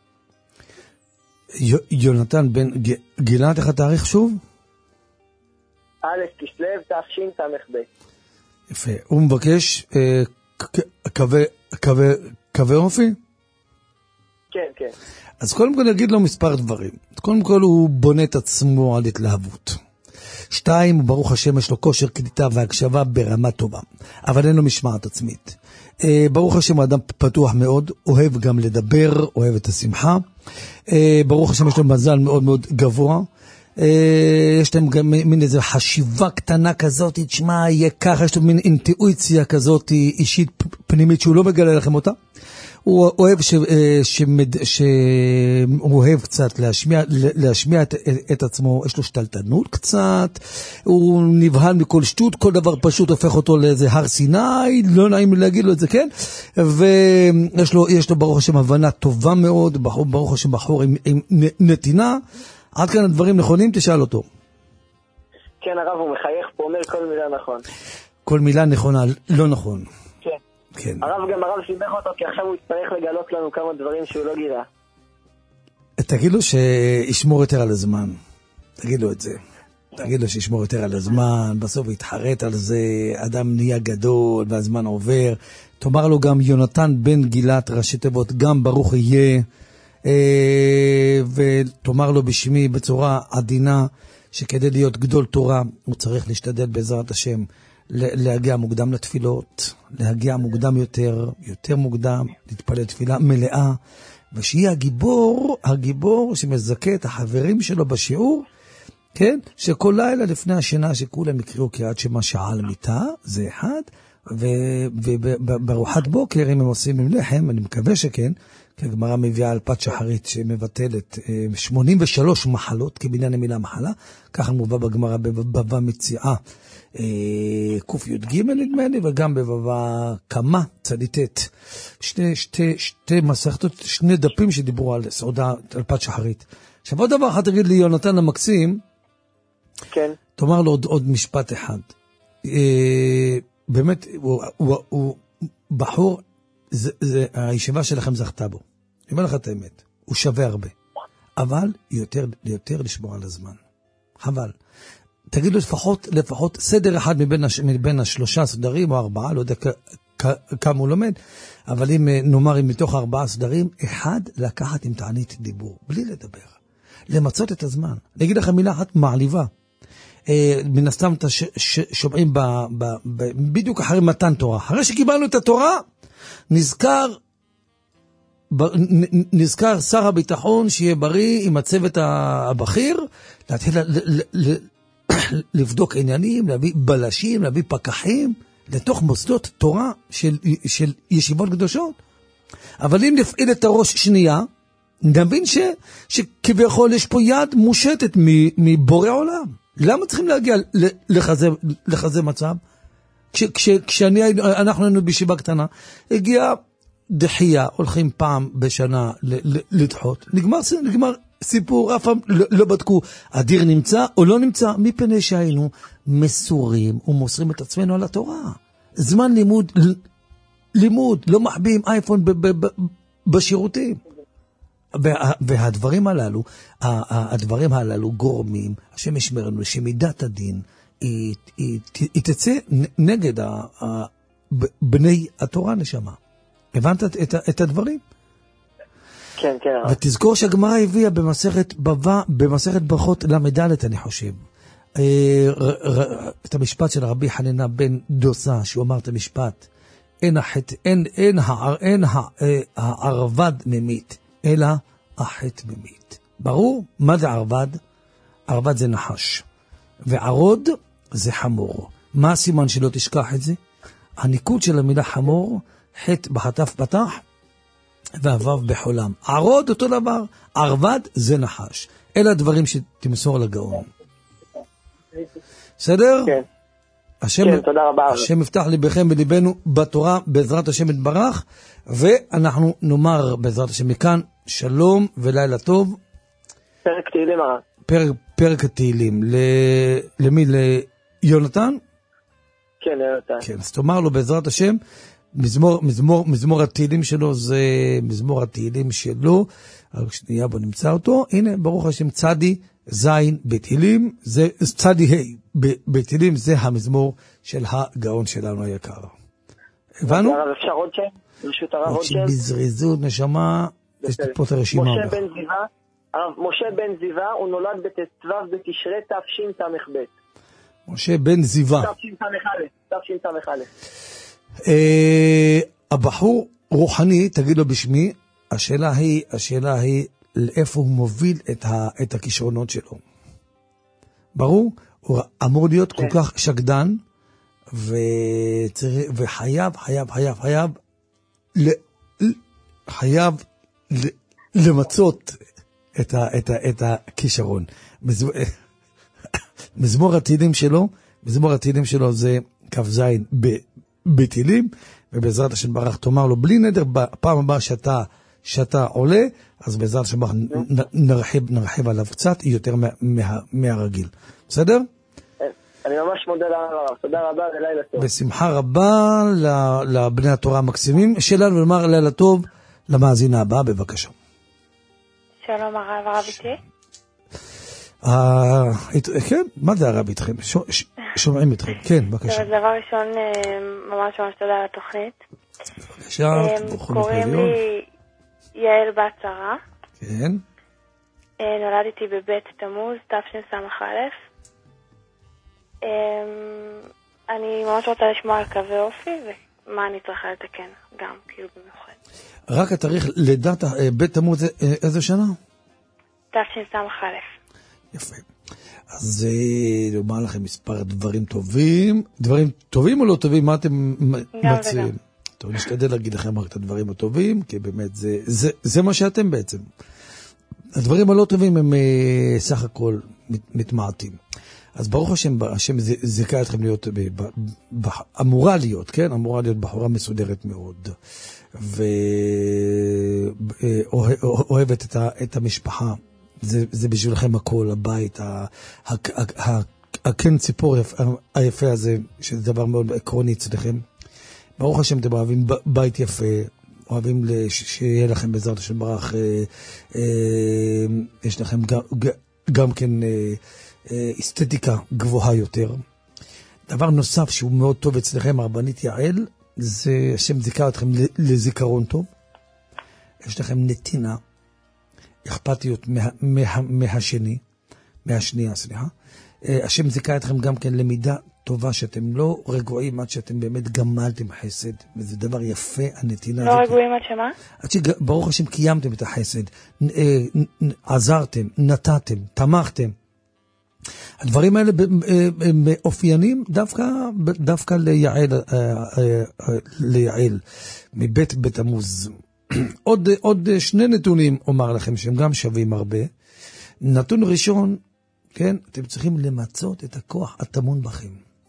יונתן בן גילת, איך התאריך שוב? אלף כסלו, תשס"ב. יפה. הוא מבקש קווי אופי? כן, כן. אז קודם כל נגיד לו מספר דברים. קודם כל הוא בונה את עצמו על התלהבות. שתיים, ברוך השם יש לו כושר קליטה והקשבה ברמה טובה, אבל אין לו משמעת עצמית. ברוך השם הוא אדם פתוח מאוד, אוהב גם לדבר, אוהב את השמחה. ברוך השם יש לו מזל מאוד מאוד גבוה. יש להם גם מין איזו חשיבה קטנה כזאת, תשמע, יהיה ככה, יש לו מין אינטואיציה כזאת אישית פנימית שהוא לא מגלה לכם אותה. הוא אוהב ש, שמד, שהוא אוהב קצת להשמיע, להשמיע את, את עצמו, יש לו שתלטנות קצת, הוא נבהל מכל שטות, כל דבר פשוט הופך אותו לאיזה הר סיני, לא נעים להגיד לו את זה, כן? ויש לו, יש לו ברוך השם הבנה טובה מאוד, ברוך השם בחור עם, עם נתינה. עד כאן הדברים נכונים, תשאל אותו. כן, הרב, הוא מחייך פה, אומר כל מילה נכון. כל מילה נכונה, לא נכון. כן. כן. הרב גם הרב שיבח אותו, כי עכשיו הוא יצטרך לגלות לנו כמה דברים שהוא לא גילה. תגיד לו שישמור יותר על הזמן. תגיד לו את זה. תגיד לו שישמור יותר על הזמן, בסוף יתחרט על זה, אדם נהיה גדול והזמן עובר. תאמר לו גם יונתן בן גילת ראשי תיבות, גם ברוך יהיה, ותאמר לו בשמי בצורה עדינה, שכדי להיות גדול תורה, הוא צריך להשתדל בעזרת השם, להגיע מוקדם לתפילות, להגיע מוקדם יותר, יותר מוקדם, להתפלל תפילה מלאה, ושיהיה הגיבור, הגיבור שמזכה את החברים שלו בשיעור, כן? שכל לילה לפני השינה שכולם יקראו קריאת שמע שעה על מיטה, זה אחד, וברוחת בוקר, אם הם עושים עם לחם, אני מקווה שכן, כי הגמרא מביאה על פת שחרית שמבטלת שמונים ושלוש מחלות, כבניין המילה מחלה, ככה מובא בגמרא בבבא מציאה, קוף י' ג' נדמה לי, וגם בבבא כמה צדיתת, שתי, שתי, שתי מסכתות, שני דפים שדיברו על סעודה, על פת שחרית. עכשיו עוד דבר אחד תגיד לי, יונתן המקסים, כן. תאמר לו עוד, עוד משפט אחד. אה, באמת, הוא, הוא, הוא בחור, זה, זה, הישיבה שלכם זכתה בו. אני אומר לך את האמת, הוא שווה הרבה. אבל יותר, יותר לשמור על הזמן. חבל. תגיד לו לפחות, לפחות סדר אחד מבין, הש, מבין השלושה סדרים או ארבעה, לא יודע כ, כ, כמה הוא לומד, אבל אם נאמר אם מתוך ארבעה סדרים, אחד לקחת עם תענית דיבור, בלי לדבר. למצות את הזמן. אני אגיד לכם מילה אחת מעליבה. אה, מן הסתם אתה ש, ש, שומעים ב, ב, ב, בדיוק אחרי מתן תורה. אחרי שקיבלנו את התורה, נזכר, ב, נ, נזכר שר הביטחון שיהיה בריא עם הצוות הבכיר, להתחיל ל, ל, ל, לבדוק עניינים, להביא בלשים, להביא פקחים, לתוך מוסדות תורה של, של ישיבות קדושות. אבל אם נפעיל את הראש שנייה, נבין ש, שכביכול יש פה יד מושטת מבורא עולם. למה צריכים להגיע לחזה, לחזה מצב? כש, כש, כשאני, אנחנו היינו בישיבה קטנה, הגיע דחייה, הולכים פעם בשנה ל, ל, לדחות, נגמר, נגמר סיפור, אף פעם לא, לא בדקו, אדיר נמצא או לא נמצא, מפני שהיינו מסורים ומוסרים את עצמנו על התורה. זמן לימוד, לימוד, לא מחביאים אייפון ב, ב, ב, בשירותים. והדברים הללו, הדברים הללו גורמים, השם ישמרנו, שמידת הדין היא, היא, היא תצא נגד בני התורה נשמה. הבנת את, את הדברים? כן, כן. ותזכור שהגמרא הביאה במסכת בבא, במסכת ברכות למדלת, אני חושב. את המשפט של רבי חנינא בן דוסה, שהוא אמר את המשפט, אין החטא, אין, אין, אין הערבד ממית, אלא החטא ממית. ברור? מה זה ערבד? ערבד זה נחש. וערוד זה חמור. מה הסימן שלא תשכח את זה? הניקוד של המילה חמור, חטא בחטף פתח, והוו בחולם. ערוד אותו דבר, ערבד זה נחש. אלה הדברים שתמסור לגאון. בסדר? כן. השם, כן, תודה רבה. השם יפתח ליבכם בליבנו בתורה, בעזרת השם יתברך, ואנחנו נאמר בעזרת השם מכאן, שלום ולילה טוב. פרק תהילים הרב. פרק, פרק התהילים. ל... למי? ליונתן? כן, ליונתן. כן, אז תאמר לו בעזרת השם, מזמור, מזמור, מזמור התהילים שלו זה מזמור התהילים שלו, רק שנייה בוא נמצא אותו, הנה ברוך השם צדי זין בתהילים, זה צדי ה' בתהילים, זה המזמור של הגאון שלנו היקר. הבנו? הרב אפשר עוד שם? ברשות הרב עוד שם? בזריזות נשמה, יש פה את הרשימה. משה בן זיווה, הרב משה בן זיווה, הוא נולד בט"ו בתשרי תשס"ב. משה בן זיווה. תשס"א. הבחור רוחני, תגיד לו בשמי, השאלה היא, השאלה היא, לאיפה הוא מוביל את, ה, את הכישרונות שלו. ברור? הוא אמור להיות כל כך שקדן, וצריך, וחייב, חייב, חייב, חייב, חייב למצות את, ה, את, ה, את הכישרון. מזמור התהילים שלו, מזמור התהילים שלו זה כף זין בתהילים, ובעזרת השם ברך תאמר לו, בלי נדר, בפעם הבאה שאתה, שאתה עולה, אז בעזרת השם ברך נרחיב, נרחיב עליו קצת, יותר מה, מה, מהרגיל. בסדר? אני ממש מודה לרב, תודה רבה ולילה טוב. בשמחה רבה לבני התורה המקסימים. שאלה ולומר לילה טוב למאזינה הבאה, בבקשה. שלום הרב, הרב איתי? כן, מה זה הרב איתכם? שומעים איתכם, כן, בבקשה. דבר ראשון, ממש ממש תודה על התוכנית. בבקשה, קוראים לי יעל בת שרה. כן. נולדתי בבית תמוז, תשס"א. אני ממש רוצה לשמוע על קווי אופי ומה אני צריכה לתקן גם, כאילו במיוחד. רק התאריך לידת בית תמוז איזה שנה? תשס"א. יפה. אז לומר לכם מספר דברים טובים. דברים טובים או לא טובים? מה אתם מציעים? טוב, נשתדל להגיד לכם רק את הדברים הטובים, כי באמת זה, זה, זה מה שאתם בעצם. הדברים הלא טובים הם סך הכל מתמעטים. אז ברוך השם, השם זיכה אתכם להיות, אמורה להיות, כן? אמורה להיות בחורה מסודרת מאוד. ואוהבת את, את המשפחה. זה, זה בשבילכם הכל, הבית, הכן ציפור היפה הזה, שזה דבר מאוד עקרוני אצלכם. ברוך השם, אתם אוהבים בית יפה, אוהבים שיהיה לכם בעזרת השם ברך, יש לכם גם, גם כן אסתטיקה גבוהה יותר. דבר נוסף שהוא מאוד טוב אצלכם, הרבנית יעל, זה השם זיכה אתכם לזיכרון טוב. יש לכם נתינה, אכפתיות מה, מה, מהשני, מהשנייה, סליחה. השם זיכה אתכם גם כן למידה טובה, שאתם לא רגועים עד שאתם באמת גמלתם חסד, וזה דבר יפה, הנתינה. לא רגועים עד שמה? עד שברוך השם קיימתם את החסד, עזרתם, נתתם, תמכתם. הדברים האלה מאופיינים דווקא, דווקא ליעל, ליעל, מבית בית תמוז. עוד, עוד שני נתונים אומר לכם שהם גם שווים הרבה. נתון ראשון, כן, אתם צריכים למצות את הכוח הטמון בכם.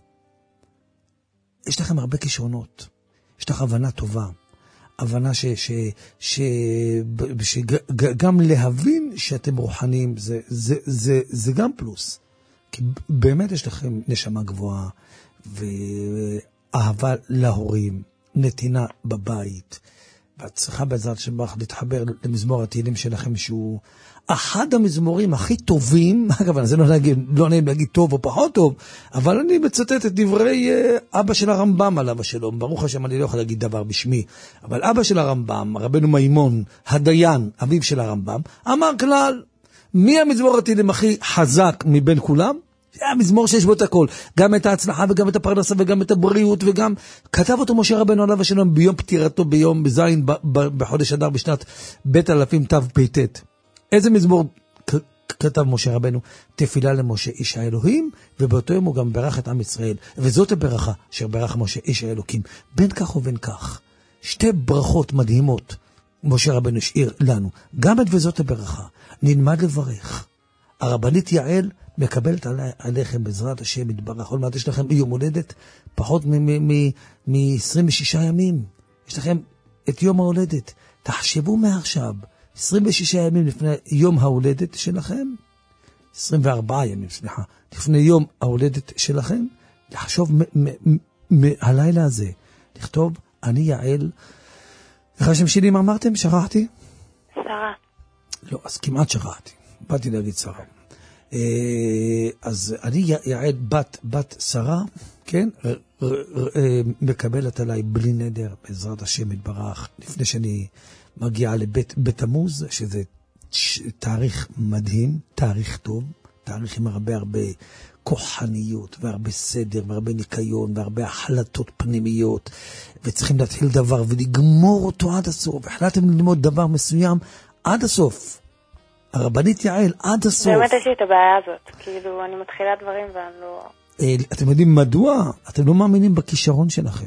יש לכם הרבה כישרונות, יש לך הבנה טובה, הבנה ש, ש, ש, ש, גם להבין שאתם רוחניים, זה, זה, זה, זה גם פלוס. כי באמת יש לכם נשמה גבוהה, ואהבה להורים, נתינה בבית, ואת צריכה בעזרת שבח להתחבר למזמור התהילים שלכם, שהוא אחד המזמורים הכי טובים, אגב, זה לא, להגיד, לא נעים להגיד טוב או פחות טוב, אבל אני מצטט את דברי אבא של הרמב"ם על אבא שלו, ברוך השם אני לא יכול להגיד דבר בשמי, אבל אבא של הרמב"ם, רבנו מימון, הדיין, אביו של הרמב"ם, אמר כלל, מי המזמור התהילים הכי חזק מבין כולם? זה המזמור שיש בו את הכל, גם את ההצלחה וגם את הפרנסה וגם את הבריאות, וגם כתב אותו משה רבנו עליו השלום ביום פטירתו, ביום בזין בחודש אדר בשנת בית אלפים תו פ"ט. איזה מזמור כתב משה רבנו? תפילה למשה איש האלוהים, ובאותו יום הוא גם ברך את עם ישראל, וזאת הברכה אשר ברך משה איש האלוקים. בין כך ובין כך, שתי ברכות מדהימות משה רבנו השאיר לנו, גם את וזאת הברכה, נלמד לברך. הרבנית יעל מקבלת עלי, עליכם בעזרת השם יתברך. עוד מעט יש לכם יום הולדת, פחות מ-עשרים ושישה ימים. יש לכם את יום ההולדת. תחשבו מעכשיו, עשרים ושישה ימים לפני יום ההולדת שלכם, עשרים וארבעה ימים, סליחה, לפני יום ההולדת שלכם, לחשוב מהלילה הזה, לכתוב, אני יעל, איך השם שלי מה אמרתם? שכחתי? שרה. לא, אז כמעט שכחתי. באתי להגיד שרה. אז אני יעל בת, בת שרה, כן? מקבלת עליי בלי נדר, בעזרת השם יתברך, לפני שאני מגיעה לבית בתמוז, שזה תאריך מדהים, תאריך טוב, תאריך עם הרבה הרבה כוחניות, והרבה סדר, והרבה ניקיון, והרבה החלטות פנימיות, וצריכים להתחיל דבר ולגמור אותו עד הסוף. החלטתם ללמוד דבר מסוים עד הסוף. הרבנית יעל, עד הסוף. באמת יש לי את הבעיה הזאת. כאילו, אני מתחילה דברים ואני לא... אתם יודעים מדוע? אתם לא מאמינים בכישרון שלכם.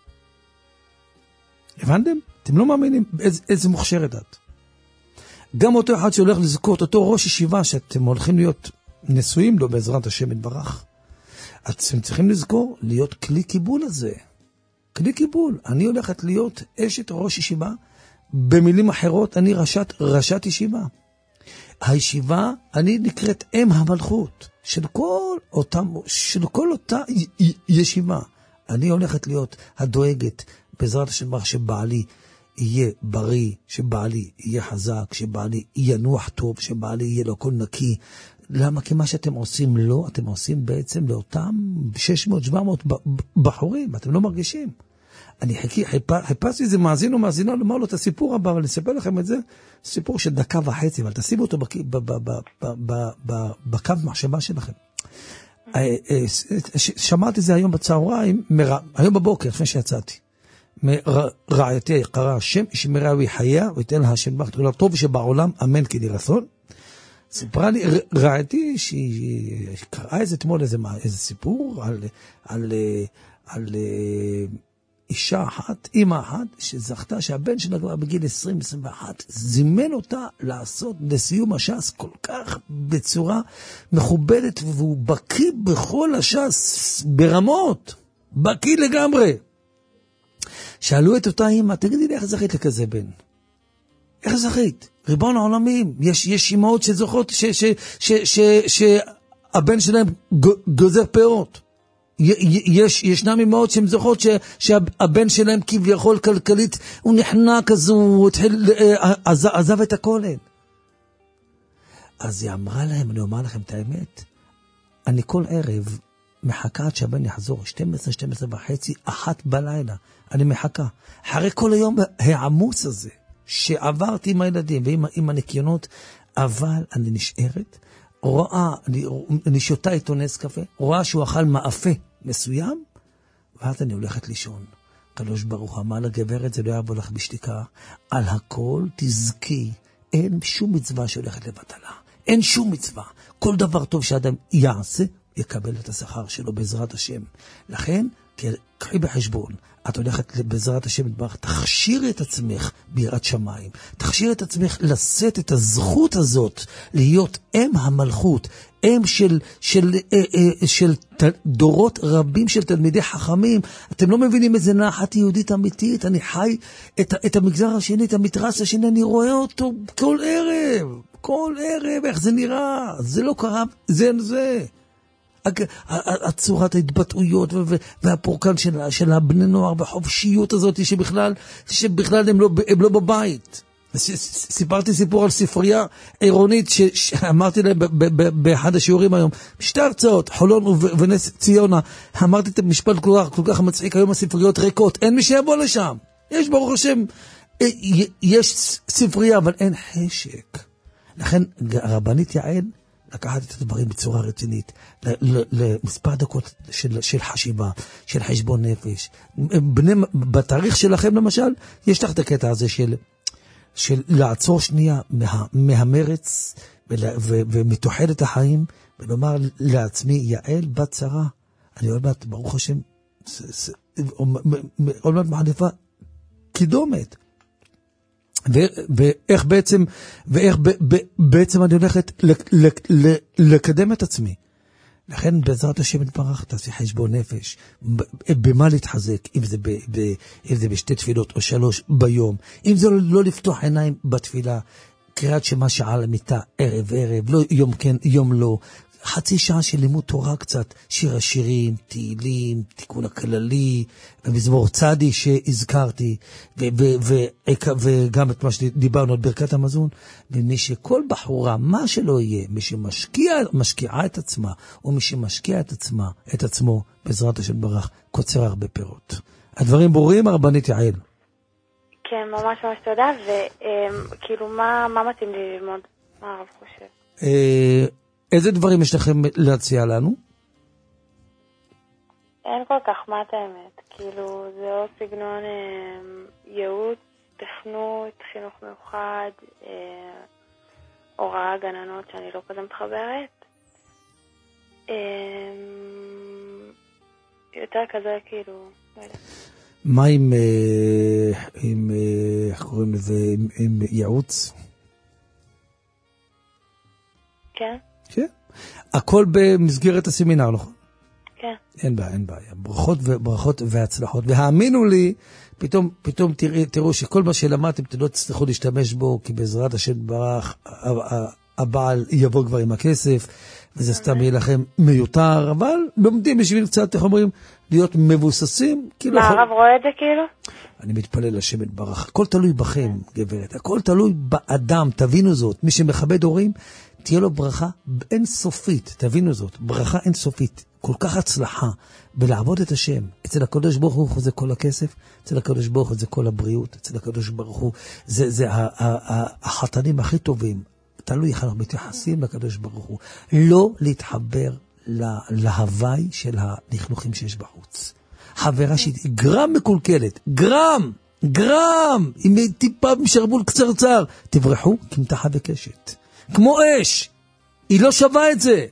הבנתם? אתם לא מאמינים איזה, איזה מוכשרת את. גם אותו אחד שהולך לזכות, אותו ראש ישיבה שאתם הולכים להיות נשואים לו בעזרת השם יתברך. אתם צריכים לזכור להיות כלי קיבול הזה. כלי קיבול. אני הולכת להיות אשת ראש ישיבה. במילים אחרות, אני ראשת, ראשת ישיבה. הישיבה, אני נקראת אם המלכות של כל אותה, של כל אותה י- י- ישיבה. אני הולכת להיות הדואגת בעזרת השם שבעלי יהיה בריא, שבעלי יהיה חזק, שבעלי ינוח טוב, שבעלי יהיה לו הכל נקי. למה? כי מה שאתם עושים לא, אתם עושים בעצם לאותם שש מאות שבע מאות בחורים, אתם לא מרגישים. אני חכי, חיפשתי איזה מאזין או מאזינה לומר לו את הסיפור הבא, אבל אני אספר לכם את זה, סיפור של דקה וחצי, אבל תשימו אותו בקו מחשבה שלכם. שמעתי זה היום בצהריים, היום בבוקר, לפני שיצאתי. רעייתי היקרה, השם ישמרה ויחיה, ויתן לה השם בך תגולה טוב שבעולם, אמן כדי רצון. סיפרה לי רעייתי שהיא קראה איזה תמול איזה, איזה סיפור על, על, על אישה אחת, אמא אחת, שזכתה שהבן שלה כבר בגיל עשרים עשרים ואחת, זימן אותה לעשות לסיום הש"ס כל כך בצורה מכובדת, והוא בקיא בכל הש"ס ברמות, בקיא לגמרי. שאלו את אותה אמא, תגידי לי איך זכית לכזה בן? איך זכית? ריבון העולמים, יש, יש אמאות שזוכות ש, ש, ש, ש, ש, שהבן שלהם גוזר פירות. יש, ישנם אמאות שהן זוכות ש, שהבן שלהם כביכול כלכלית, הוא נחנק, אז הוא התחיל, עזב, עזב את הכולל. אז היא אמרה להם, אני אומר לכם את האמת, אני כל ערב מחכה עד שהבן יחזור, שתים עשרה, שתים עשרה וחצי, אחת בלילה, אני מחכה. אחרי כל היום העמוס הזה, שעברתי עם הילדים ועם עם הנקיונות, אבל אני נשארת, רואה, אני, אני שותה איתו נס קפה, רואה שהוא אכל מאפה מסוים, ואז אני הולכת לישון. קדוש ברוך אמר לגברת, זה לא יבוא לך בשתיקה, על הכל תזכי, אין שום מצווה שהולכת לבטלה, אין שום מצווה, כל דבר טוב שאדם יעשה, יקבל את השכר שלו בעזרת השם. לכן, קחי בחשבון, את הולכת בעזרת השם יתברך, תכשיר את עצמך ביראת שמיים, תכשיר את עצמך לשאת את הזכות הזאת, להיות אם המלכות, אם של, של, של, של דורות רבים של תלמידי חכמים. אתם לא מבינים איזה נחת יהודית אמיתית, אני חי את, את המגזר השני, את המתרס השני, אני רואה אותו כל ערב, כל ערב, איך זה נראה, זה לא קרה, זה זה. הצורת ההתבטאויות והפורקן של, של הבני נוער והחופשיות הזאת שבכלל, שבכלל הם לא, הם לא בבית. סיפרתי סיפור על ספרייה עירונית שאמרתי להם באחד השיעורים היום, שתי הרצאות, חולון ונס ציונה, אמרתי את המשפט כל כך, כל כך מצחיק, היום הספריות ריקות, אין מי שיבוא לשם. יש ברוך השם, יש ספרייה, אבל אין חשק. לכן הרבנית יעל לקחת את הדברים בצורה רצינית, למספר דקות של, של חשיבה, של חשבון נפש. בני, בתאריך שלכם למשל, יש לך את הקטע הזה של, של לעצור שנייה מה, מהמרץ ומתוחלת החיים, ולומר לעצמי, יעל בת שרה, אני עוד מעט, ברוך השם, עוד מעט מחליפה קידומת. ואיך בעצם, ואיך בעצם אני הולכת לקדם את עצמי. לכן בעזרת השם יתברך, תעשי חשבון נפש, במה להתחזק, אם זה, ב, ב, אם זה בשתי תפילות או שלוש ביום, אם זה לא לפתוח עיניים בתפילה, קריאת שמה שעה למיטה, ערב ערב, לא יום כן, יום לא, חצי שעה של לימוד תורה קצת, שיר השירים, תהילים, תיקון הכללי, ומזמור צדי שהזכרתי, ו- ו- ו- וגם את מה שדיברנו על ברכת המזון, ומי שכל בחורה, מה שלא יהיה, מי שמשקיע, משקיעה את עצמה, או מי שמשקיע את עצמה, את עצמו, בעזרת השם ברך, קוצר הרבה פירות. הדברים ברורים, הרבנית יעל? כן, כן, ממש ממש תודה, וכאילו מה, מה מתאים לי ללמוד? מה הרב חושב? איזה דברים יש לכם להציע לנו? אין כל כך, מה את האמת? כאילו, זה עוד סגנון אה, ייעוץ, תכנות, חינוך מיוחד, אה, הוראה, גננות שאני לא כזה מתחברת. אה, יותר כזה, כאילו, לא יודע. מה עם, עם, איך קוראים לזה, עם, עם ייעוץ? כן. כן. הכל במסגרת הסמינר, נכון? כן. אין בעיה, אין בעיה. ברכות וברכות והצלחות. והאמינו לי, פתאום, פתאום תראו, תראו שכל מה שלמדתם, אתם לא תצטרכו להשתמש בו, כי בעזרת השם ברך, הבעל יבוא כבר עם הכסף, וזה סתם יהיה לכם מיותר, אבל לומדים בשביל קצת, איך אומרים, להיות מבוססים. מה, הרב רואה את זה כאילו? אני מתפלל לשם יתברך. הכל תלוי בכם, גברת. הכל תלוי באדם, תבינו זאת. מי שמכבד הורים, תהיה לו ברכה אינסופית, תבינו זאת. ברכה אינסופית. כל כך הצלחה בלעבוד את השם. אצל הקדוש ברוך הוא זה כל הכסף, אצל הקדוש ברוך הוא זה כל הבריאות, אצל הקדוש ברוך הוא זה, זה החתנים הכי טובים. תלוי איך אנחנו מתייחסים לקדוש ברוך הוא. לא להתחבר להווי של הנחנוכים שיש בחוץ. חברה שהיא גרם מקולקלת, גרם, גרם, עם טיפה משרבול קצרצר, תברחו כמתחה וקשת. כמו אש, היא לא שווה את זה.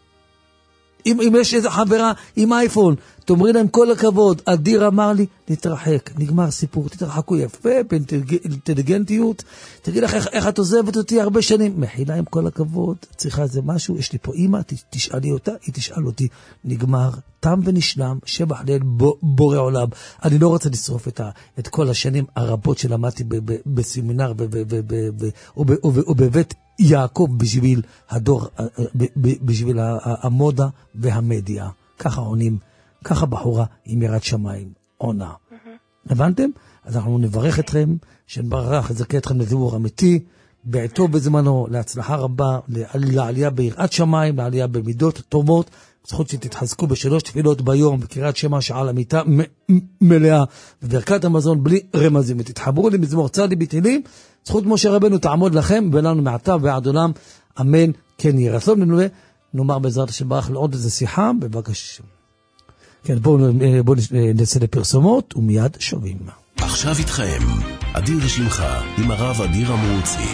אם, אם יש איזו חברה עם אייפון, תאמרי להם כל הכבוד, אדיר אמר לי, נתרחק, נגמר סיפור, תתרחקו יפה, באינטליגנטיות, תגיד לך איך, איך את עוזבת אותי הרבה שנים, מחילה עם כל הכבוד, צריכה איזה משהו, יש לי פה אמא, תשאלי אותה, היא תשאל אותי, נגמר, תם ונשלם, שבח ליל בורא עולם, אני לא רוצה לשרוף את, ה, את כל השנים הרבות שלמדתי בסמינר ובבית יעקב בשביל הדור, בשביל המודה והמדיה, ככה עונים, ככה בחורה עם יראת שמיים, עונה. הבנתם? אז אנחנו נברך אתכם, שנברך, נזכה אתכם לדיבור אמיתי, בעתו בזמנו, להצלחה רבה, לעלייה ביראת שמיים, לעלייה במידות טובות, זכות שתתחזקו בשלוש תפילות ביום, בקריאת שמע שעה למיטה מלאה, בברכת המזון בלי רמזים, ותתחברו לי מזמור צדי בתהילים, זכות משה רבנו תעמוד לכם, ולנו מעתה ועד עולם, אמן, כן יהיה רצון לנו, נאמר בעזרת השם ברח לעוד איזה שיחה, בבקשה. כן, בואו בוא נצא לפרסומות, ומיד שווים. עכשיו איתכם, אדיר שמחה, עם הרב אדיר המרוצי.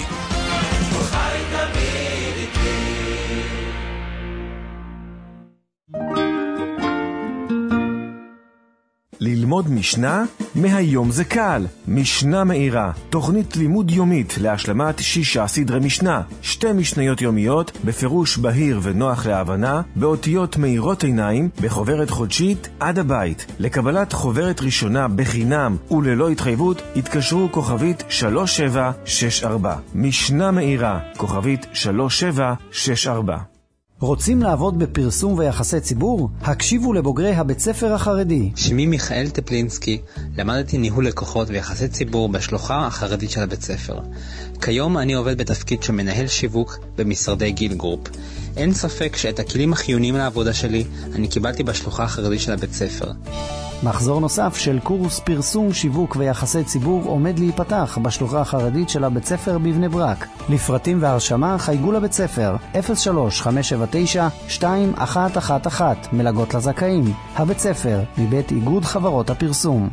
ללמוד משנה? מהיום זה קל. משנה מאירה, תוכנית לימוד יומית להשלמת שישה סדרי משנה. שתי משניות יומיות, בפירוש בהיר ונוח להבנה, באותיות מאירות עיניים, בחוברת חודשית עד הבית. לקבלת חוברת ראשונה בחינם וללא התחייבות, התקשרו כוכבית שלוש שבע שש ארבע. משנה מאירה, כוכבית שלוש שבע שש ארבע. רוצים לעבוד בפרסום ויחסי ציבור? הקשיבו לבוגרי הבית ספר החרדי. שמי מיכאל טפלינסקי, למדתי ניהול לקוחות ויחסי ציבור בשלוחה החרדית של הבית ספר. כיום אני עובד בתפקיד של מנהל שיווק במשרדי גיל גרופ. אין ספק שאת הכלים החיוניים לעבודה שלי אני קיבלתי בשלוחה החרדית של הבית ספר. מחזור נוסף של קורס פרסום, שיווק ויחסי ציבור עומד להיפתח בשלוחה החרדית של הבית ספר בבני ברק. לפרטים והרשמה חייגו לבית ספר אפס שלוש חמש שבע תשע שתיים אחת אחת אחת. מלגות לזכאים. הבית ספר מבית איגוד חברות הפרסום.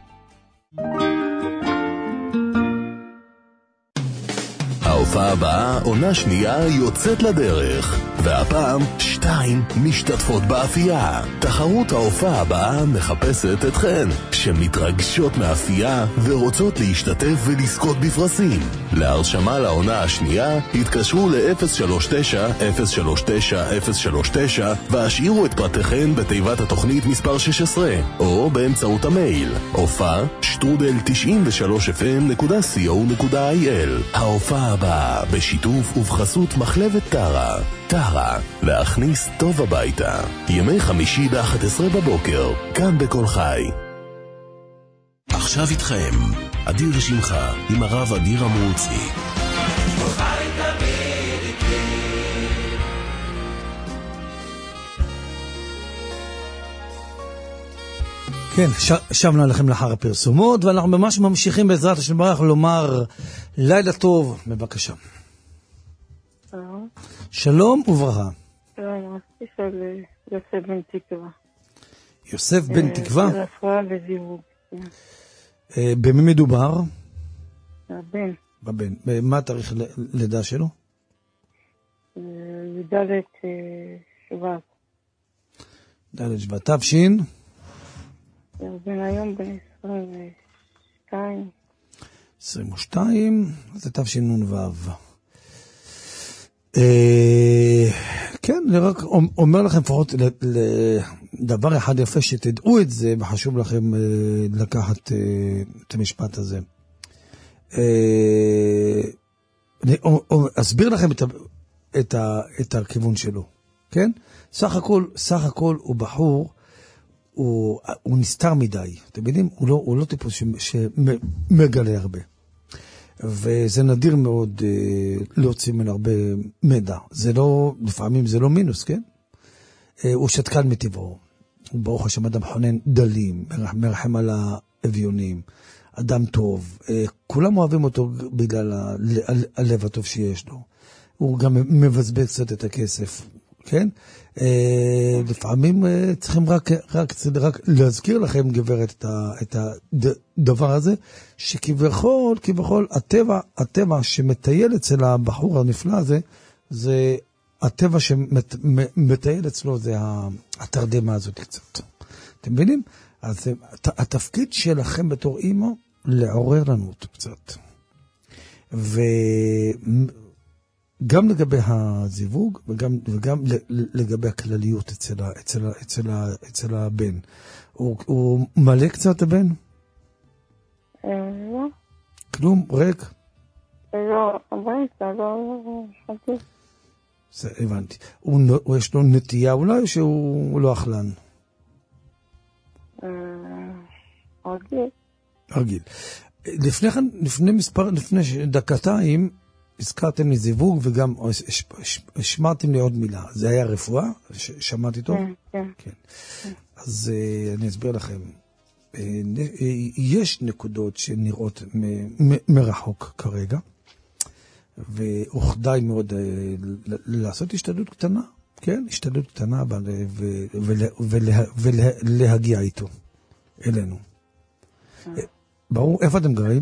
ההופעה הבאה, עונה שנייה, יוצאת לדרך. והפעם, שתיים משתתפות באפייה. תחרות ההופעה הבאה מחפשת אתכן, שמתרגשות מאפייה ורוצות להשתתף ולזכות בפרסים. להרשמה לעונה השנייה, התקשרו ל-אפס שלוש תשע אפס שלוש תשע אפס שלוש תשע והשאירו את פרטיכן בתיבת התוכנית מספר שש עשרה, או באמצעות המייל, הופעה שטרודל תשעים ושלוש אף אם נקודה סי או נקודה איי אל. ההופעה הבאה בשיתוף ובחסות מחלבת טרה. טרה, להכניס טוב הביתה. ימי חמישי ב-אחת עשרה בבוקר, כאן בכל חי. עכשיו איתכם, אדיר שמחה, עם הרב אדיר המרוצי. כן, שבנו לכם לאחר הפרסומות, ואנחנו ממש ממשיכים בעזרת השם ברוך לומר לילה טוב, בבקשה. שלום. שלום וברכה. שלום, של יוסף בן תקווה. יוסף בן תקווה? רפואה וזיווג. במי מדובר? בבן. בבן. מה התאריך לידה שלו? י"ד שבט. י"ד שבט. תש"ין? בן היום בן עשרים ושתיים. עשרים ושתיים, זה תשנ"ו. כן, אני רק אומר לכם לפחות לדבר אחד יפה שתדעו את זה, וחשוב לכם לקחת את המשפט הזה. אני אסביר לכם את הכיוון שלו, כן? סך הכל, סך הכל הוא בחור, הוא, הוא נסתר מדי, אתם יודעים? הוא לא, הוא לא טיפוס שמגלה הרבה. וזה נדיר מאוד אה, להוציא ממנו הרבה מידע. זה לא, לפעמים זה לא מינוס, כן? אה, הוא שתקן מטבעו. הוא ברוך השם אדם חונן דלים, מרחם על האביונים, אדם טוב. אה, כולם אוהבים אותו בגלל ה, ה, הלב הטוב שיש לו. הוא גם מבזבז קצת את הכסף. כן? אה, לפעמים אה, צריכים רק, רק, רק להזכיר לכם, גברת, את, ה, את הדבר הזה, שכביכול, כביכול, הטבע, הטבע שמטייל אצל הבחור הנפלא הזה, זה הטבע שמטייל אצלו, זה התרדמה הזאת קצת. אתם מבינים? אז התפקיד שלכם בתור אימא, לעורר לנו אותו קצת. ו... גם לגבי הזיווג וגם, וגם לגבי הכלליות אצל, אצל, אצל, אצל הבן. הוא, הוא מלא קצת הבן? לא. כלום? ריק? לא, הביתה, לא, חכי. זה, הבנתי. הוא, הוא יש לו נטייה אולי או שהוא לא אכלן? רגיל. רגיל. לפני, לפני מספר, לפני דקתיים, הזכרתם לי זיווג וגם השמעתם לי עוד מילה. זה היה רפואה? שמעתי טוב? כן, כן. אז אני אסביר לכם. יש נקודות שנראות מרחוק כרגע, וכדאי מאוד לעשות השתדלות קטנה, כן? השתדלות קטנה, ולהגיע איתו, אלינו. ברור, איפה אתם גרים?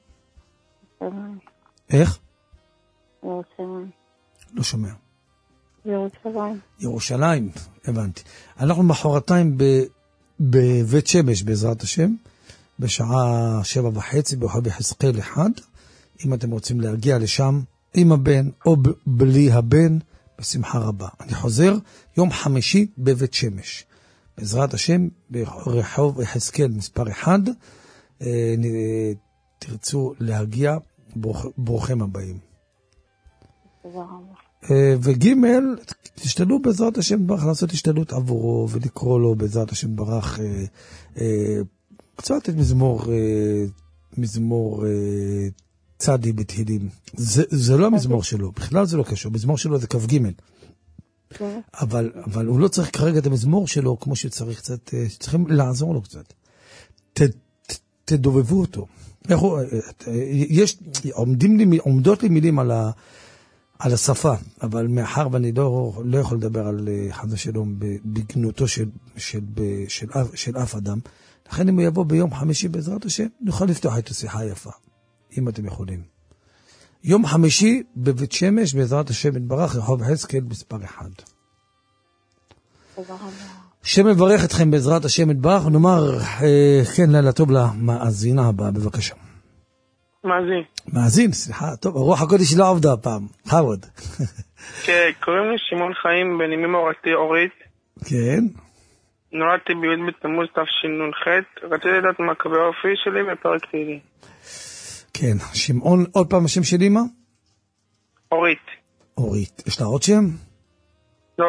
איך? ירושלים. לא שומע. ירושלים. ירושלים, הבנתי. אנחנו מחרתיים בבית שמש, בעזרת השם, בשעה שבע וחצי, ברחוב יחזקאל אחד. אם אתם רוצים להגיע לשם, עם הבן או בלי הבן, בשמחה רבה. אני חוזר, יום חמישי בבית שמש. בעזרת השם, ברחוב יחזקאל מספר אחד, תרצו להגיע, ברוכים הבאים. וג' תשתדלו בעזרת השם ברך לעשות השתדלות עבורו ולקרוא לו בעזרת השם ברך קצת את מזמור מזמור צדי בתהילים. זה לא המזמור שלו, בכלל זה לא קשור, מזמור שלו זה כף ג' אבל אבל הוא לא צריך כרגע את המזמור שלו כמו שצריך, קצת צריכים לעזור לו קצת. תדובבו אותו. יש עומדים לי עומדות לי מילים על ה על השפה, אבל מאחר ואני לא, לא יכול לדבר על חס ושלום בגנותו של, של, של, של, של אף אדם, לכן אם הוא יבוא ביום חמישי בעזרת השם, נוכל לפתוח את השיחה היפה, אם אתם יכולים. יום חמישי בבית שמש בעזרת השם יתברך, רחוב יחזקאל מספר אחד. שם מברך אתכם בעזרת השם יתברך, נאמר, אה, כן, לילה טוב למאזינה הבאה, בבקשה. מאזין. מאזין, סליחה, טוב, הרוח הקודש לא עבדה הפעם, חבוד. כן, קוראים לי שמעון חיים, בן אמי מורתי אורית. כן. נולדתי בי' בתמוז תשנ"ח, רציתי לדעת מה קווי האופי שלי בפרק תהילים. כן, שמעון, עוד פעם השם של אמא? אורית. אורית, יש לה עוד שם? לא.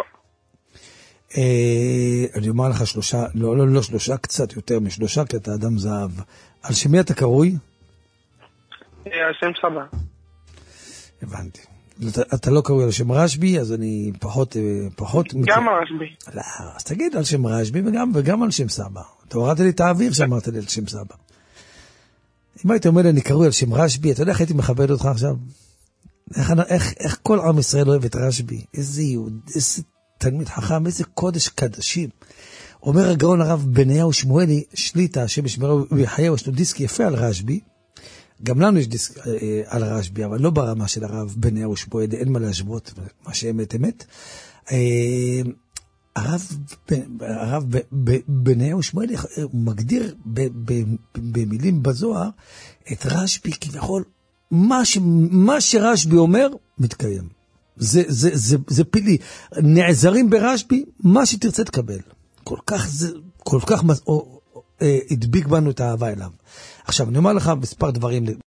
אה, אני אומר לך שלושה, לא, לא, לא שלושה, קצת יותר משלושה, כי אתה אדם זהב. על שמי אתה קרוי? על שם סבא. הבנתי. אתה, אתה לא קרוי על שם רשבי, אז אני פחות... פחות גם על רשבי. לא, אז תגיד על שם רשבי וגם, וגם על שם סבא. אתה הורדת לי את האוויר שאמרת לי על שם סבא. אם היית אומר לי, אני קרוי על שם רשב"י, אתה יודע איך הייתי מכבד אותך עכשיו? איך, איך, איך כל עם ישראל אוהב את רשב"י? איזה יהוד, איזה תלמיד חכם, איזה קודש קדשים. אומר הגאון הרב בניהו שמואלי, שליטה, השם ישמרהו ויחייהו, יש לו דיסק יפה על רשב"י, גם לנו יש דיסק אה, על רשב"י, אבל לא ברמה של הרב בניהו שמואלי, אין מה להשוות, מה שאמת אמת. אה, הרב, הרב בניהו שמואלי, הוא מגדיר ב, ב, במילים בזוהר, את רשב"י כביכול, מה, ש, מה שרשב"י אומר, מתקיים. זה, זה, זה, זה פילי. נעזרים ברשב"י, מה שתרצה תקבל. כל כך זה, כל כך או, או, אה, הדביק בנו את האהבה אליו. עכשיו, אני אומר לך מספר דברים